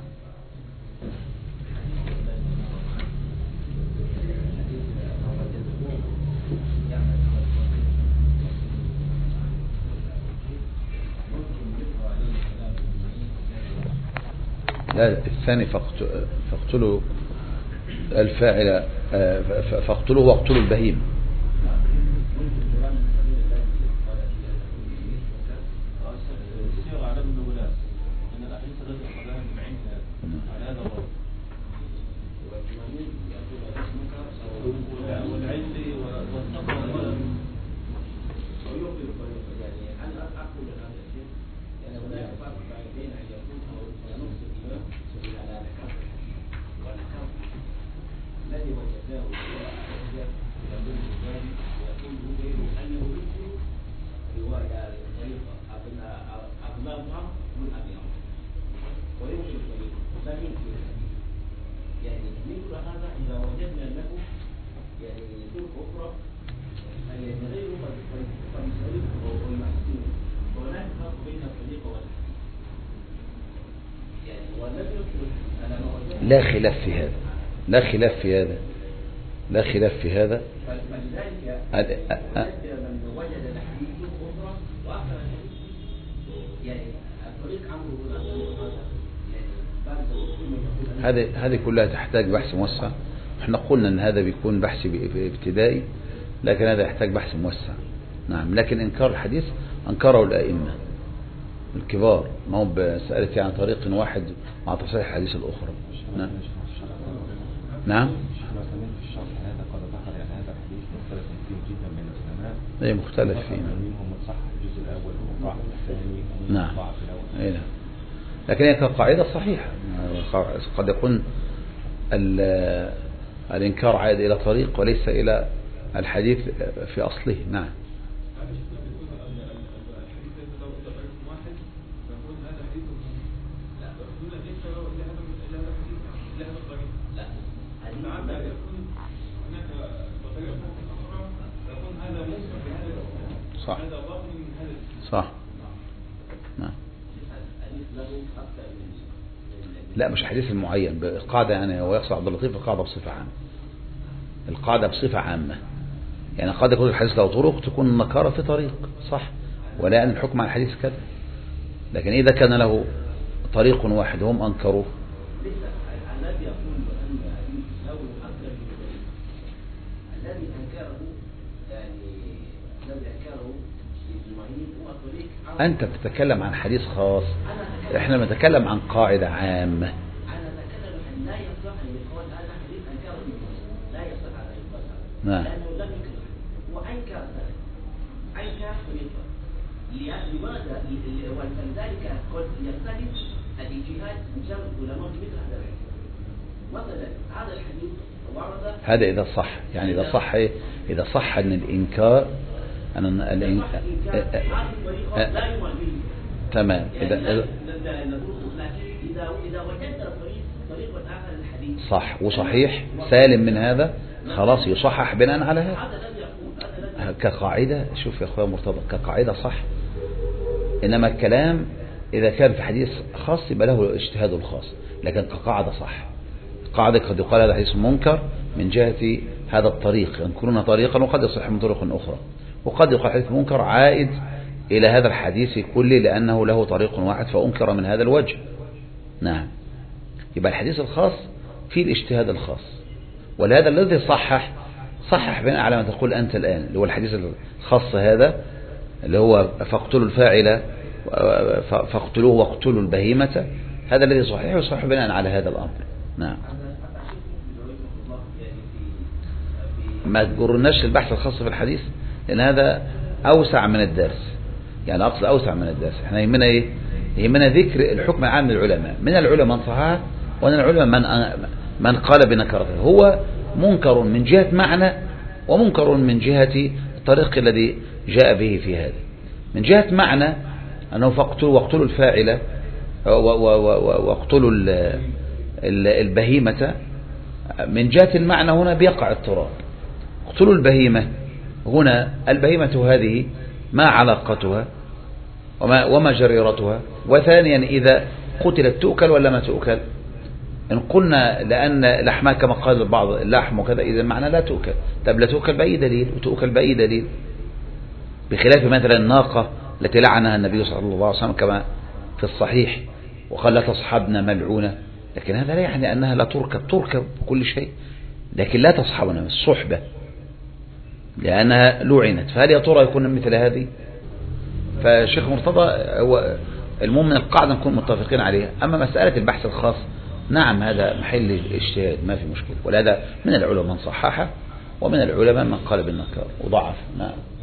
لا، الثاني فاقتلوا الفاعل، فاقتلوه واقتلوا البهيم. لا خلاف في هذا، لا خلاف في هذا، لا خلاف في هذا. من وجد الحديث أخرى وآخر يعني الطريق هذه كلها تحتاج بحث موسع. احنا قلنا ان هذا بيكون بحث ابتدائي، لكن هذا يحتاج بحث موسع. نعم، لكن انكار الحديث انكره الائمه الكبار، ما هو بسألتي عن طريق واحد مع تصحيح الحديث الاخرى. نعم نعم. ايه مختلف فيه. نعم. ايه لكن هي كقاعدة صحيحة. قد يكون الإنكار عائد إلى طريق وليس إلى الحديث في أصله. نعم. صح صح. نعم. لا مش حديث المعين بالقاعدة، يعني هو يقصد عبد اللطيف القاعدة بصفة عامة، القاعدة بصفة عامة. يعني قد يكون الحديث له طرق تكون النكارة في طريق صح، ولا أن الحكم على الحديث كذا. لكن إذا كان له طريق واحد هم أنكروه. أنت بتتكلم عن حديث خاص، إحنا بنتكلم عن قاعدة عامة. نعم. لماذا ولذلك قد يختلف الاجتهاد بسبب علماء مثل هذا مثلا هذا الحديث ورد هذا إذا صح، يعني إذا صح إيه؟ إذا صح أن الإنكار أن تمام. إذا وجدت طريق آخر للحديث صح وصحيح سالم من هذا خلاص يصحح بناء على هذا. كقاعدة شوف يا أخويا مرتضى، كقاعدة صح، إنما الكلام إذا كان في حديث خاص يبقى له اجتهاد الخاص، لكن كقاعدة صح. قاعدة قد يقال هذا حديث منكر من جهة هذا الطريق، ينكرون طريقا وقد يصح من طرق أخرى، وقد يقال حديث منكر عائد إلى هذا الحديث كله لأنه له طريق واحد فأنكر من هذا الوجه. نعم. يبقى الحديث الخاص فيه الاجتهاد الخاص، ولهذا الذي صحح بناء على ما تقول أنت الآن، اللي هو الحديث الخاص هذا اللي هو فاقتلوا الفاعل فاقتلوه واقتلوا البهيمة، هذا الذي صحيح وصحح بناء على هذا الأمر. نعم. ما تجرناش البحث الخاص في الحديث لأن هذا أوسع من الدرس، يعني أقصد أوسع من الدرس. احنا يهمنا إيه؟ يهمنا ذكر الحكم العام للعلماء، من العلماء من صححه ومن العلماء من قال بنكرته. هو منكر من جهة معنى ومنكر من جهة الطريق الذي جاء به في هذا. من جهة معنى أنه واقتلوا الفاعل واقتلوا البهيمة، من جهة المعنى هنا بيقع اضطراب. اقتلوا البهيمة هنا، البهيمة هذه ما علاقتها وما جريرتها؟ وثانيا إذا قتلت تؤكل ولا ما تؤكل؟ إن قلنا لأن لحمها كما قال البعض اللحم وكذا، إذا معنى لا تؤكل. طب لا تؤكل بأي دليل وتؤكل بأي دليل؟ بخلاف مثلا الناقة التي لعنها النبي صلى الله عليه وسلم كما في الصحيح وقال لا تصحبنا ملعونة، لكن هذا لا يعني أنها لا تركب كل شيء، لكن لا تصحبنا الصحبة لأنها لعنت. فهل يا ترى يكون مثل هذه؟ فشيخ مرتضى هو المهم من القاعدة نكون متفقين عليها. أما مسألة البحث الخاص نعم هذا محل اجتهاد ما في مشكلة، ولهذا من العلماء من صححه ومن العلماء من قال بالنكار وضعف. نعم.